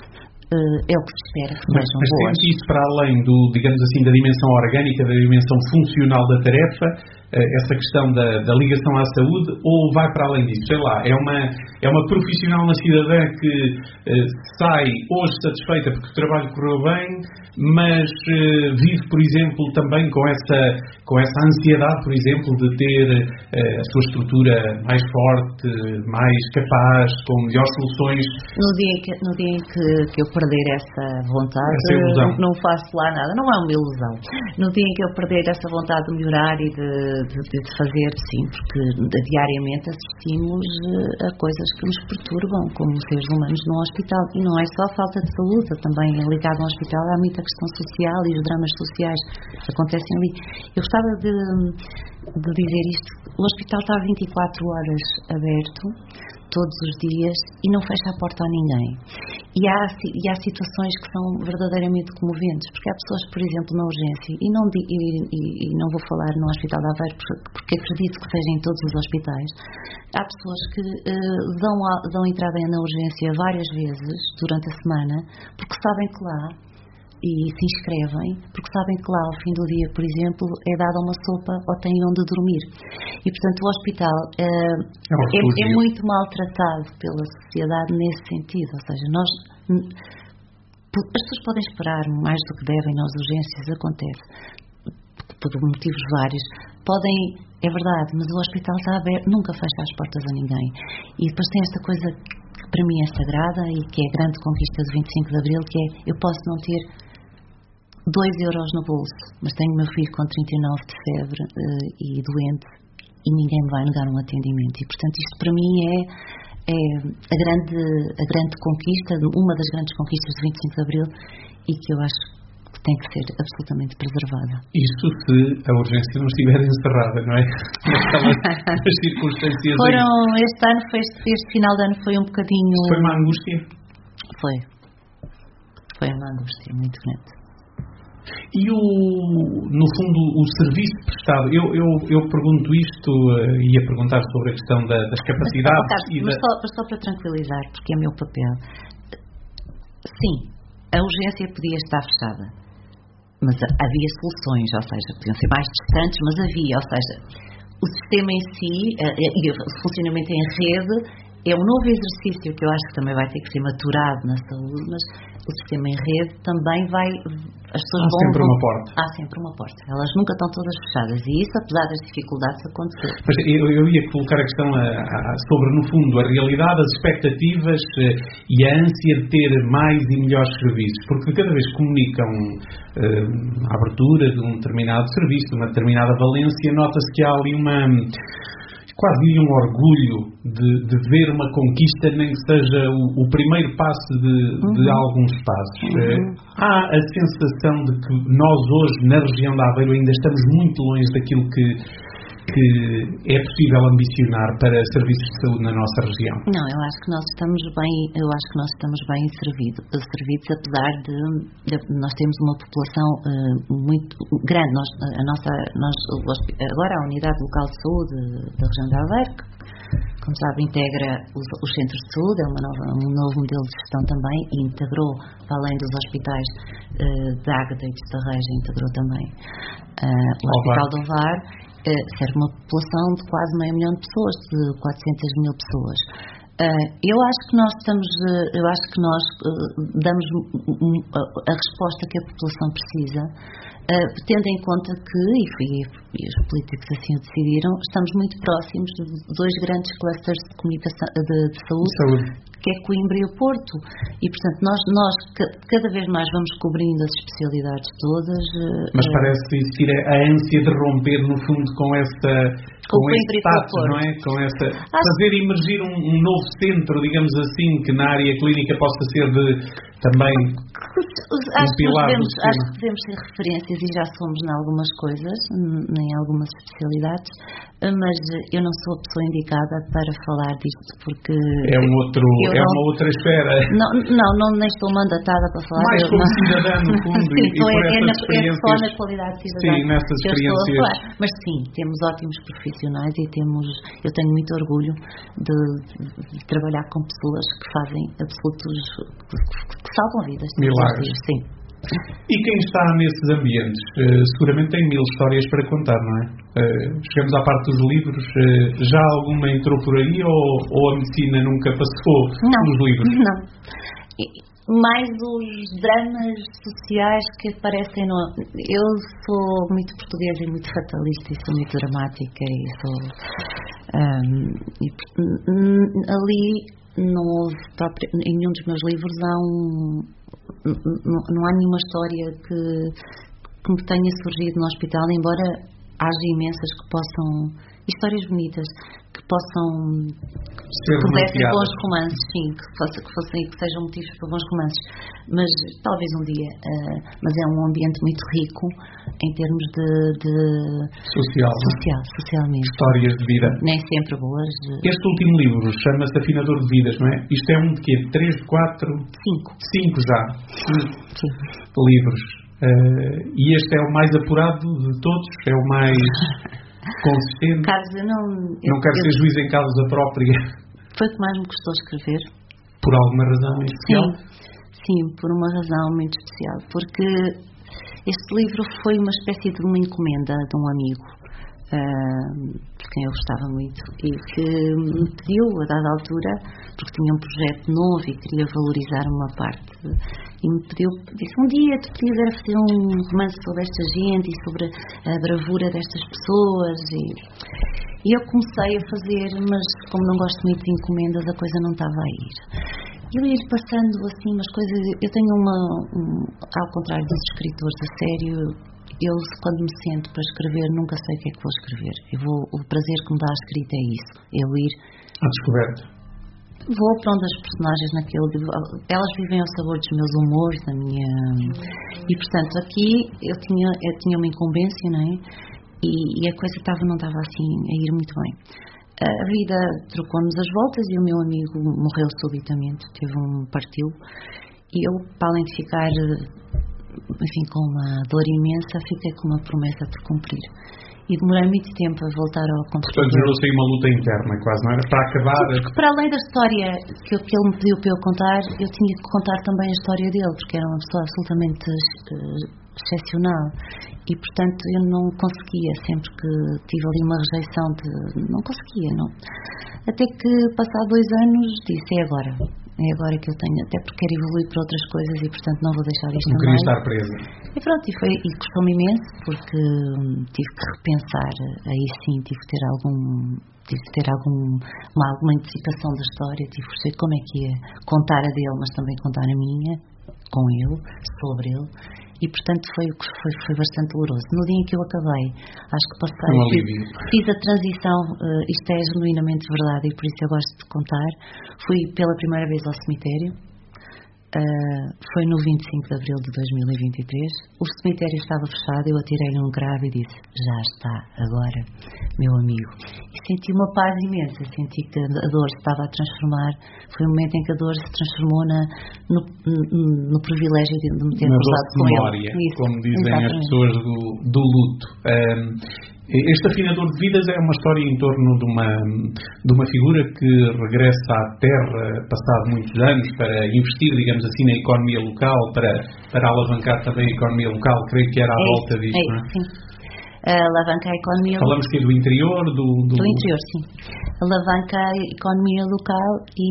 é o que se espera que sejam boas. Mas tem isso para além digamos assim, da dimensão orgânica, da dimensão funcional da tarefa, essa questão da ligação à saúde, ou vai para além disso? Sei lá, é uma profissional na cidadã que sai hoje satisfeita porque o trabalho correu bem, mas vive, por exemplo, também com essa ansiedade, por exemplo, de ter a sua estrutura mais forte, mais capaz, com melhores soluções. No dia em que eu perder essa vontade, não faço lá nada. Não é uma ilusão. No dia em que eu perder essa vontade de melhorar e de fazer, sim, porque diariamente assistimos a coisas que nos perturbam como seres humanos no hospital. E não é só falta de saúde, também ligado ao hospital há muita questão social e os dramas sociais acontecem ali. Eu gostava de dizer isto: o hospital está 24 horas aberto todos os dias e não fecha a porta a ninguém. E há situações que são verdadeiramente comoventes, porque há pessoas, por exemplo, na urgência, e não vou falar no Hospital de Aveiro porque acredito que seja em todos os hospitais, há pessoas que dão entrada na urgência várias vezes durante a semana porque sabem que lá, e se inscrevem, porque sabem que lá ao fim do dia, por exemplo, é dada uma sopa ou têm onde dormir. E, portanto, o hospital é muito maltratado pela sociedade nesse sentido. Ou seja, as pessoas podem esperar mais do que devem nas urgências, acontece, por motivos vários. É verdade, mas o hospital está aberto, nunca fecha as portas a ninguém. E depois tem esta coisa que para mim é sagrada e que é a grande conquista do 25 de Abril, que é: eu posso não ter 2 euros no bolso, mas tenho meu filho com 39 de febre e doente, e ninguém me vai negar um atendimento. E, portanto, isto para mim é a grande conquista, uma das grandes conquistas do 25 de Abril, e que eu acho que tem que ser absolutamente preservada. Isso se a urgência não estiver encerrada, não é? Nas circunstâncias. Este final de ano foi um bocadinho... Foi uma angústia? Foi uma angústia muito grande. E no fundo o serviço prestado, eu pergunto isto, ia perguntar sobre a questão das capacidades. Mas só para tranquilizar, porque é meu papel. Sim, a urgência podia estar fechada, mas havia soluções, ou seja, podiam ser mais distantes, mas havia, ou seja, o sistema em si e o funcionamento em rede é um novo exercício que eu acho que também vai ter que ser maturado na saúde, mas o sistema em rede também vai... As pessoas Há sempre uma porta. Elas nunca estão todas fechadas, e isso, apesar das dificuldades, aconteceu. Mas eu ia colocar a questão sobre, no fundo, a realidade, as expectativas e a ânsia de ter mais e melhores serviços, porque cada vez que comunicam a abertura de um determinado serviço, de uma determinada valência, nota-se que há ali quase um orgulho de ver uma conquista, nem que seja o primeiro passo de alguns passos. Há a sensação de que nós hoje, na região de Aveiro, ainda estamos muito longe daquilo que é possível ambicionar para serviços de saúde na nossa região. Não, eu acho que nós estamos bem servidos, apesar de nós temos uma população muito grande. Agora a Unidade Local de Saúde da região de Aveiro, como sabe, integra os centros de saúde, é um novo modelo de gestão também, e integrou, para além dos hospitais de Águeda e de Estarreja, integrou também o Hospital de Ovar. Serve uma população de quase 500 mil pessoas, de 400 mil pessoas. Eu acho que nós damos a resposta que a população precisa, tendo em conta que, e os políticos assim o decidiram, estamos muito próximos de 2 grandes clusters de comunicação de saúde, que é Coimbra e o Porto, e portanto nós cada vez mais vamos cobrindo as especialidades todas. Mas parece existir a ânsia de romper, no fundo, com esse status, não é? Fazer emergir um novo centro, digamos assim, que na área clínica possa ser também acho que devemos ter referências, e já somos em algumas coisas, em algumas especialidades, mas eu não sou a pessoa indicada para falar disto, porque é uma outra esfera. Não, nem estou mandatada para falar. Mais como cidadã, no fundo. Sim, é só na qualidade de cidadã. Sim, nessas experiências. Mas sim, temos ótimos profissionais e eu tenho muito orgulho de trabalhar com pessoas que fazem absolutos, que salvam vidas. Milagres. Sim. E quem está nesses ambientes seguramente tem 1000 histórias para contar, não é? Chegamos à parte dos livros. Já alguma entrou por aí ou a medicina nunca passou pelos livros? Não. Mais os dramas sociais que aparecem no... Eu sou muito portuguesa e muito fatalista e sou muito dramática e sou... ali não houve em nenhum dos meus livros não há nenhuma história que me tenha surgido no hospital, embora haja imensas que possam... histórias bonitas que possam pudessem bons romances, sim, que sejam motivos para bons romances, mas talvez um dia, mas é um ambiente muito rico em termos de socialmente. Histórias de vida. Nem sempre boas. Este último livro chama-se Afinador de Vidas, não é? Isto é um de quê? 3, 4? 5 já. Sim. Livros. E este é o mais apurado de todos? É o mais consistente? Carlos, eu não quero ser juiz em causa própria. Foi o que mais me custou escrever. Por alguma razão em especial? Sim, por uma razão muito especial. Porque este livro foi uma espécie de uma encomenda de um amigo, de quem eu gostava muito, e que me pediu, a dada altura, porque tinha um projeto novo e queria valorizar uma parte, e me pediu, disse, um dia tu podias fazer um romance sobre esta gente e sobre a bravura destas pessoas, e eu comecei a fazer, mas como não gosto muito de encomendas, a coisa não estava a ir. Eu ia passando assim umas coisas. Eu tenho ao contrário dos escritores a sério, eu quando me sento para escrever nunca sei o que é que vou escrever. O prazer que me dá a escrita é isso, eu ir à descoberta. Vou para onde as personagens elas vivem ao sabor dos meus humores, da minha... E portanto aqui eu tinha uma incumbência, não é? E a coisa não estava assim a ir muito bem. A vida trocou-nos as voltas e o meu amigo morreu subitamente, partiu, e eu, para além de ficar, enfim, com uma dor imensa, fiquei com uma promessa por cumprir. E demorei muito tempo a voltar ao computador. Portanto, gerou-se aí uma luta interna, quase, não era? Para acabar... Porque para além da história que ele me pediu para eu contar, eu tinha que contar também a história dele, porque era uma pessoa absolutamente excepcional. E, portanto, eu não conseguia, sempre que tive ali uma rejeição não conseguia, não. Até que, passado 2 anos, disse, é agora que eu tenho, até porque quero evoluir para outras coisas e, portanto, não vou deixar isto também. Não queria estar presa. E pronto, e custou-me imenso, porque tive que repensar, aí sim, tive que ter alguma antecipação da história, tive que ver como é que ia contar a dele, mas também contar a minha, com ele, sobre ele. E, portanto, foi bastante doloroso. No dia em que eu acabei, acho que fiz a transição, isto é genuinamente verdade e por isso eu gosto de contar. Fui pela primeira vez ao cemitério, foi no 25 de abril de 2023. O cemitério estava fechado, eu atirei-lhe um cravo e disse, já está, agora, meu amigo. E senti uma paz imensa, senti que a dor se estava a transformar. Foi o momento em que a dor se transformou no privilégio de me ter cruzado com memória, ele. Como dizem as pessoas do luto. Este Afinador de Vidas é uma história em torno de uma figura que regressa à Terra passado muitos anos para investir, digamos assim, na economia local, para alavancar também a economia local. Creio que era à volta disso, não é? Sim. Alavanca a economia local. Falamos que do interior? Do interior, sim. Alavanca a economia local e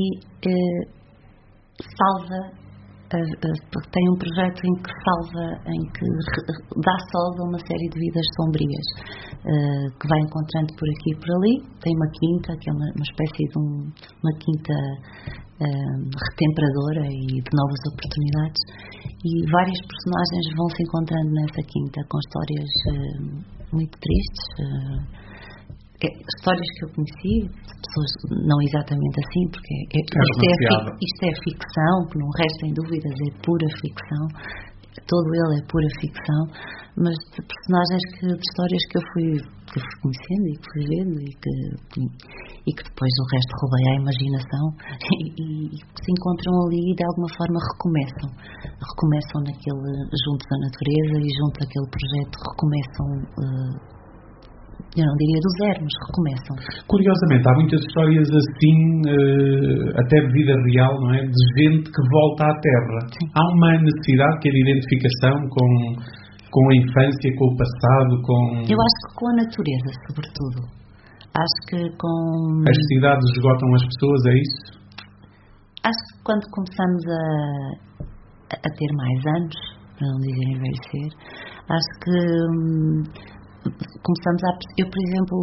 salva... tem um projeto em que dá soldo a uma série de vidas sombrias que vai encontrando por aqui e por ali. Tem uma quinta, que é uma espécie de uma quinta retemperadora e de novas oportunidades, e várias personagens vão se encontrando nessa quinta com histórias muito tristes, histórias que eu conheci, de pessoas não exatamente assim, porque isto é ficção, que não restem dúvidas, é pura ficção, todo ele é pura ficção, mas de personagens de histórias que eu fui conhecendo e que fui vendo e que depois o resto roubei à imaginação e se encontram ali e de alguma forma recomeçam junto da natureza e junto daquele projeto, recomeçam eu não diria do zero, mas recomeçam. Curiosamente, há muitas histórias assim, até de vida real, não é? De gente que volta à Terra. Sim. Há uma necessidade que é de identificação com a infância, com o passado, com... Eu acho que com a natureza, sobretudo. Acho que com... As cidades esgotam as pessoas, é isso? Acho que quando começamos a ter mais anos, para não dizer envelhecer, acho que começamos a... Eu, por exemplo,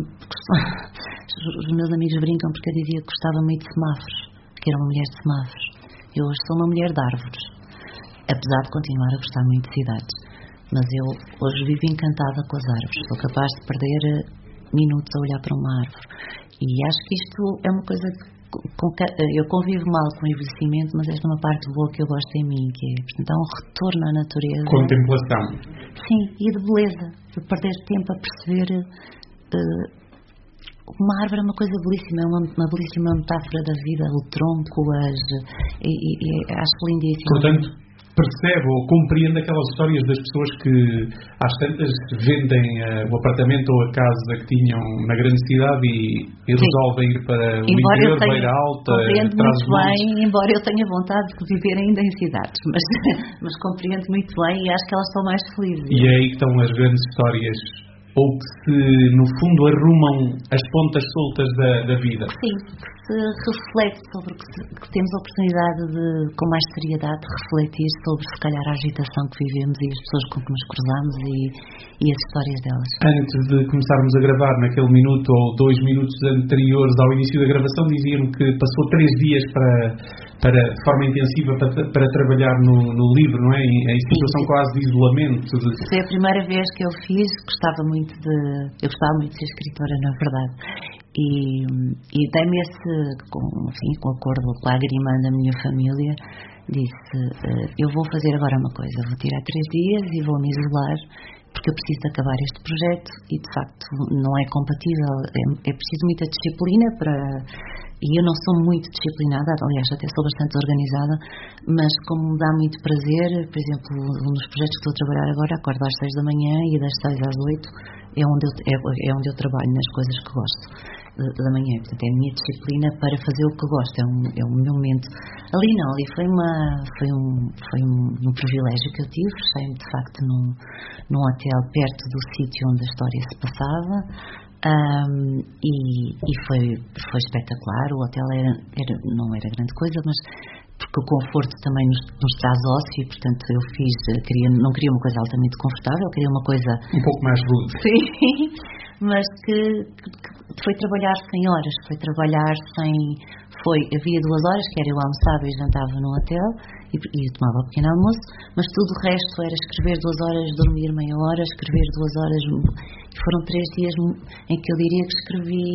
os meus amigos brincam porque eu dizia que gostava muito de semáforos, que era uma mulher de semáforos. Eu hoje sou uma mulher de árvores, apesar de continuar a gostar muito de cidades. Mas eu hoje vivo encantada com as árvores. Sou capaz de perder minutos a olhar para uma árvore. E acho que isto é uma coisa que eu convivo mal com o envelhecimento, mas esta é uma parte boa que eu gosto em mim, que é, portanto, há um retorno à natureza. Contemplação. Sim, e de beleza. De perder tempo a perceber... uma árvore é uma coisa belíssima, é uma belíssima metáfora da vida, o tronco, e acho lindíssimo. Portanto, percebe ou compreende aquelas histórias das pessoas que às tantas vendem o apartamento ou a casa que tinham na grande cidade e resolvem ir para o interior, Beira Alta, compreendo muito bem, embora eu tenha vontade de viver ainda em cidades, mas compreendo muito bem e acho que elas são mais felizes. E é aí que estão as grandes histórias, ou que se, no fundo, arrumam as pontas soltas da vida. Sim, que se reflete sobre que temos a oportunidade de, com mais seriedade, de refletir sobre, se calhar, a agitação que vivemos e as pessoas com que nos cruzamos e as histórias delas. Antes de começarmos a gravar, naquele minuto ou 2 minutos anteriores ao início da gravação, diziam que passou 3 dias de forma intensiva para trabalhar no livro, não é? Em situação quase de isolamento. Foi a primeira vez que eu fiz, eu gostava muito de ser escritora, na verdade, e dei-me com acordo com a irmã da minha família, disse, eu vou fazer agora uma coisa, vou tirar 3 dias e vou me isolar, porque eu preciso de acabar este projeto e, de facto, não é compatível, é preciso muita disciplina e eu não sou muito disciplinada, aliás, até sou bastante organizada, mas como me dá muito prazer, por exemplo, um dos projetos que estou a trabalhar agora, acordo às 6 da manhã e das 6 às 8 é onde eu trabalho nas coisas que gosto da manhã, portanto é a minha disciplina para fazer o que gosto, é o meu momento. Ali foi um privilégio que eu tive, fechei-me de facto num hotel perto do sítio onde a história se passava, e foi espetacular. O hotel não era grande coisa, mas porque o conforto também nos traz ócio, e portanto eu não queria uma coisa altamente confortável, queria uma coisa um pouco mais rude. Sim, mas que foi trabalhar sem horas, havia 2 horas que era eu almoçava e jantava no hotel e tomava o pequeno almoço, mas tudo o resto era escrever 2 horas, dormir meia hora, escrever 2 horas, e foram 3 dias em que eu diria que escrevi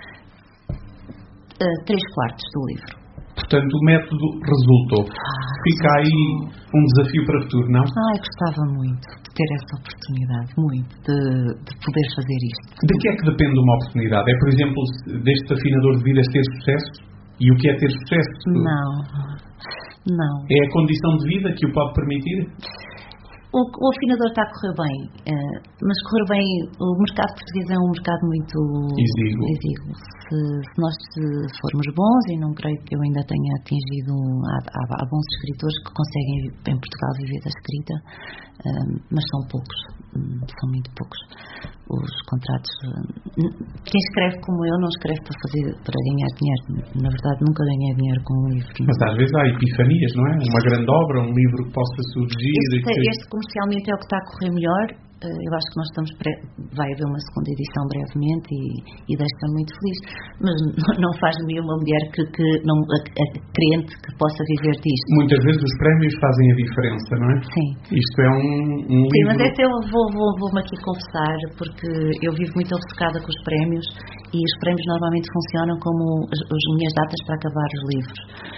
3/4 do livro. Portanto, o método resultou. Fica aí um desafio para o futuro, não? Gostava muito de ter essa oportunidade, muito, de poder fazer isto. De que é que depende uma oportunidade? É, por exemplo, deste afinador de vidas ter sucesso? E o que é ter sucesso? Não. É a condição de vida que o pode permitir? O afinador está a correr bem, mas correr bem, o mercado português é um mercado muito exíguo. Se nós formos bons, e não creio que eu ainda tenha atingido, há bons escritores que conseguem em Portugal viver da escrita, mas são poucos, são muito poucos os contratos. Quem escreve como eu não escreve para ganhar dinheiro. Na verdade, nunca ganhei dinheiro com um livro. Mas às vezes há epifanias, não é? Uma grande obra, um livro que possa surgir. Este comercialmente é o que está a correr melhor. Eu acho que nós vai haver uma segunda edição brevemente e deixa-me muito feliz, mas não faz de mim uma mulher crente que possa viver disto. Muitas vezes os prémios fazem a diferença, não é? Sim. Isto é um livro... Sim, mas eu vou-me aqui confessar, porque eu vivo muito obcecada com os prémios, e os prémios normalmente funcionam como as minhas datas para acabar os livros.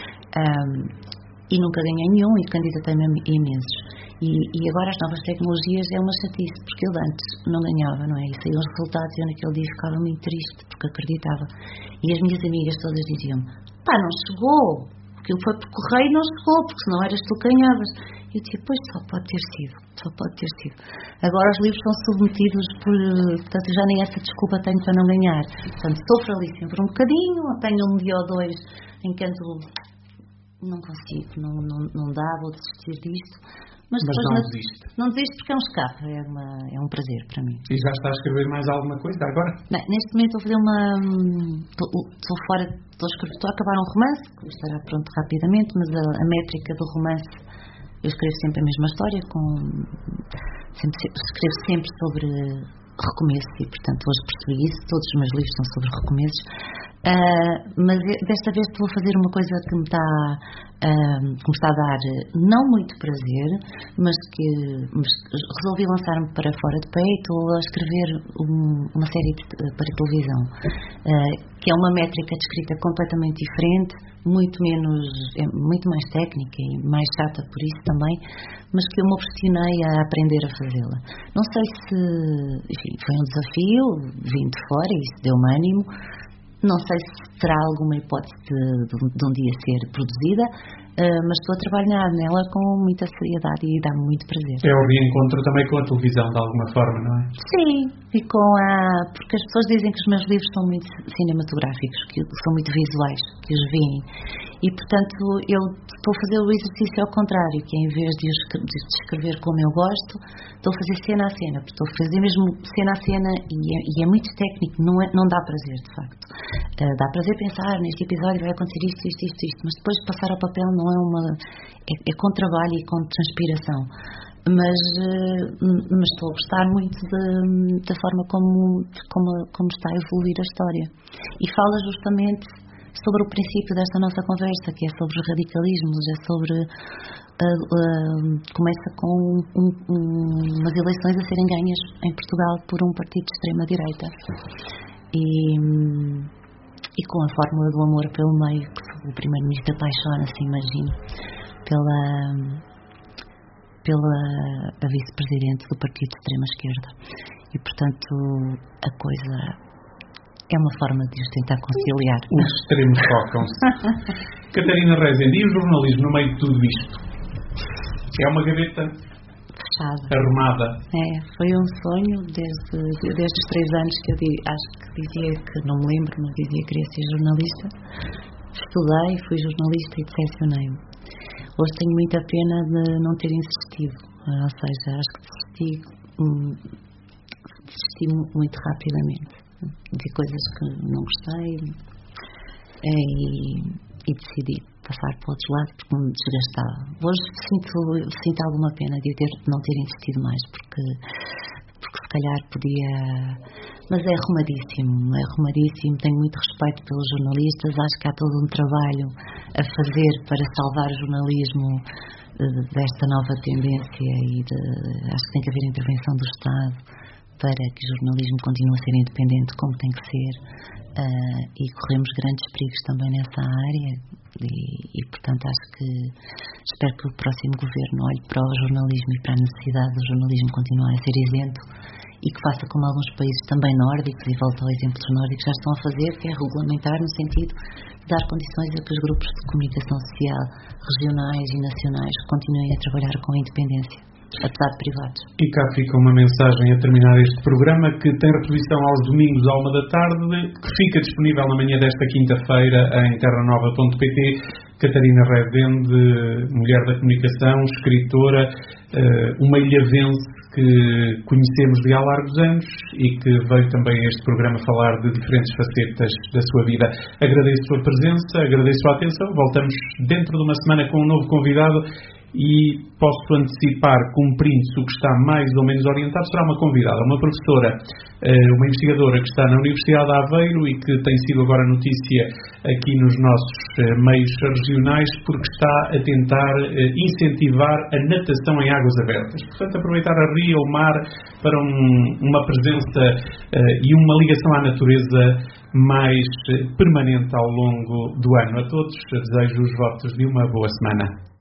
E nunca ganhei nenhum e candidatei-me imensos. E agora as novas tecnologias é uma chatice, porque eu antes não ganhava, não é? E saíam os resultados e eu naquele dia ficava muito triste, porque acreditava. E as minhas amigas todas diziam-me, não chegou, aquilo foi por correio e não chegou, porque senão eras tu que ganhavas. E E eu dizia, pois, só pode ter sido. Agora os livros são submetidos portanto, já nem essa desculpa tenho para não ganhar. Portanto, sofro ali sempre um bocadinho, apanho um dia ou dois em que não consigo, não dá, vou desistir disto. Mas não desiste. Não desisto porque é um escape, é um prazer para mim. E já está a escrever mais alguma coisa agora? Bem, neste momento estou a fazer estou a acabar um romance, que estará pronto rapidamente, mas a métrica do romance, eu escrevo sempre a mesma história, escrevo sempre sobre recomeço e, portanto, hoje percebi isso, todos os meus livros são sobre recomeços. Mas desta vez estou a fazer uma coisa que me está a dar não muito prazer, mas resolvi lançar-me para fora de pé e estou a escrever uma série para televisão, que é uma métrica de escrita completamente diferente, muito mais técnica e mais chata por isso também, mas que eu me obstinei a aprender a fazê-la. Não sei se, enfim, foi um desafio, vim de fora e isso deu-me ânimo. Não sei se terá alguma hipótese de um dia ser produzida, mas estou a trabalhar nela com muita seriedade e dá-me muito prazer. É o reencontro também com a televisão, de alguma forma, não é? Sim, e porque as pessoas dizem que os meus livros são muito cinematográficos, que são muito visuais, que os veem. E, portanto, eu estou a fazer o exercício ao contrário, que em vez de escrever como eu gosto, estou a fazer cena a cena. Estou a fazer mesmo cena a cena e é muito técnico, não dá prazer, de facto. Dá prazer pensar, neste episódio vai acontecer isto, mas depois de passar ao papel não é com trabalho e com transpiração. Mas estou a gostar muito da forma como está a evoluir a história. E fala justamente sobre o princípio desta nossa conversa, que é sobre os radicalismos, é sobre começa com umas eleições a serem ganhas em Portugal por um partido de extrema-direita e com a fórmula do amor pelo meio, que o primeiro-ministro apaixona-se, imagino, pela a vice-presidente do partido de extrema-esquerda e, portanto, a coisa é uma forma de os tentar conciliar. Os extremos focam-se. Catarina Rezende, e o jornalismo no meio de tudo isto? É uma gaveta fechada, arrumada? Foi um sonho desde os 3 anos que eu acho que dizia que não me lembro, mas dizia que queria ser jornalista. Estudei, fui jornalista e decepcionei-me. Hoje tenho muita pena de não ter insistido, ou seja, acho que desisti muito rapidamente de coisas que não gostei e decidi passar para o outro lado porque me desgastava. Hoje sinto alguma pena de não ter insistido mais porque se calhar podia, mas é arrumadíssimo, tenho muito respeito pelos jornalistas, acho que há todo um trabalho a fazer para salvar o jornalismo desta nova tendência acho que tem que haver intervenção do Estado para que o jornalismo continue a ser independente como tem que ser e corremos grandes perigos também nessa área e portanto espero que o próximo governo olhe para o jornalismo e para a necessidade do jornalismo continuar a ser isento e que faça como alguns países também nórdicos, e volto ao exemplo dos nórdicos, já estão a fazer, que é regulamentar no sentido de dar condições a que os grupos de comunicação social regionais e nacionais continuem a trabalhar com a independência, apesar de privados. E cá fica uma mensagem a terminar este programa, que tem reposição aos domingos à 1h da tarde, que fica disponível na manhã desta quinta-feira em terranova.pt. Catarina Rezende, mulher da comunicação, escritora, uma ilhavense que conhecemos de há largos anos e que veio também a este programa falar de diferentes facetas da sua vida. Agradeço a sua presença, agradeço a atenção. Voltamos dentro de uma semana com um novo convidado e posso antecipar, cumprindo-se o que está mais ou menos orientado, será uma convidada, uma professora, uma investigadora que está na Universidade de Aveiro e que tem sido agora notícia aqui nos nossos meios regionais porque está a tentar incentivar a natação em águas abertas. Portanto, aproveitar a ria, o mar, para uma presença e uma ligação à natureza mais permanente ao longo do ano. A todos desejo os votos de uma boa semana.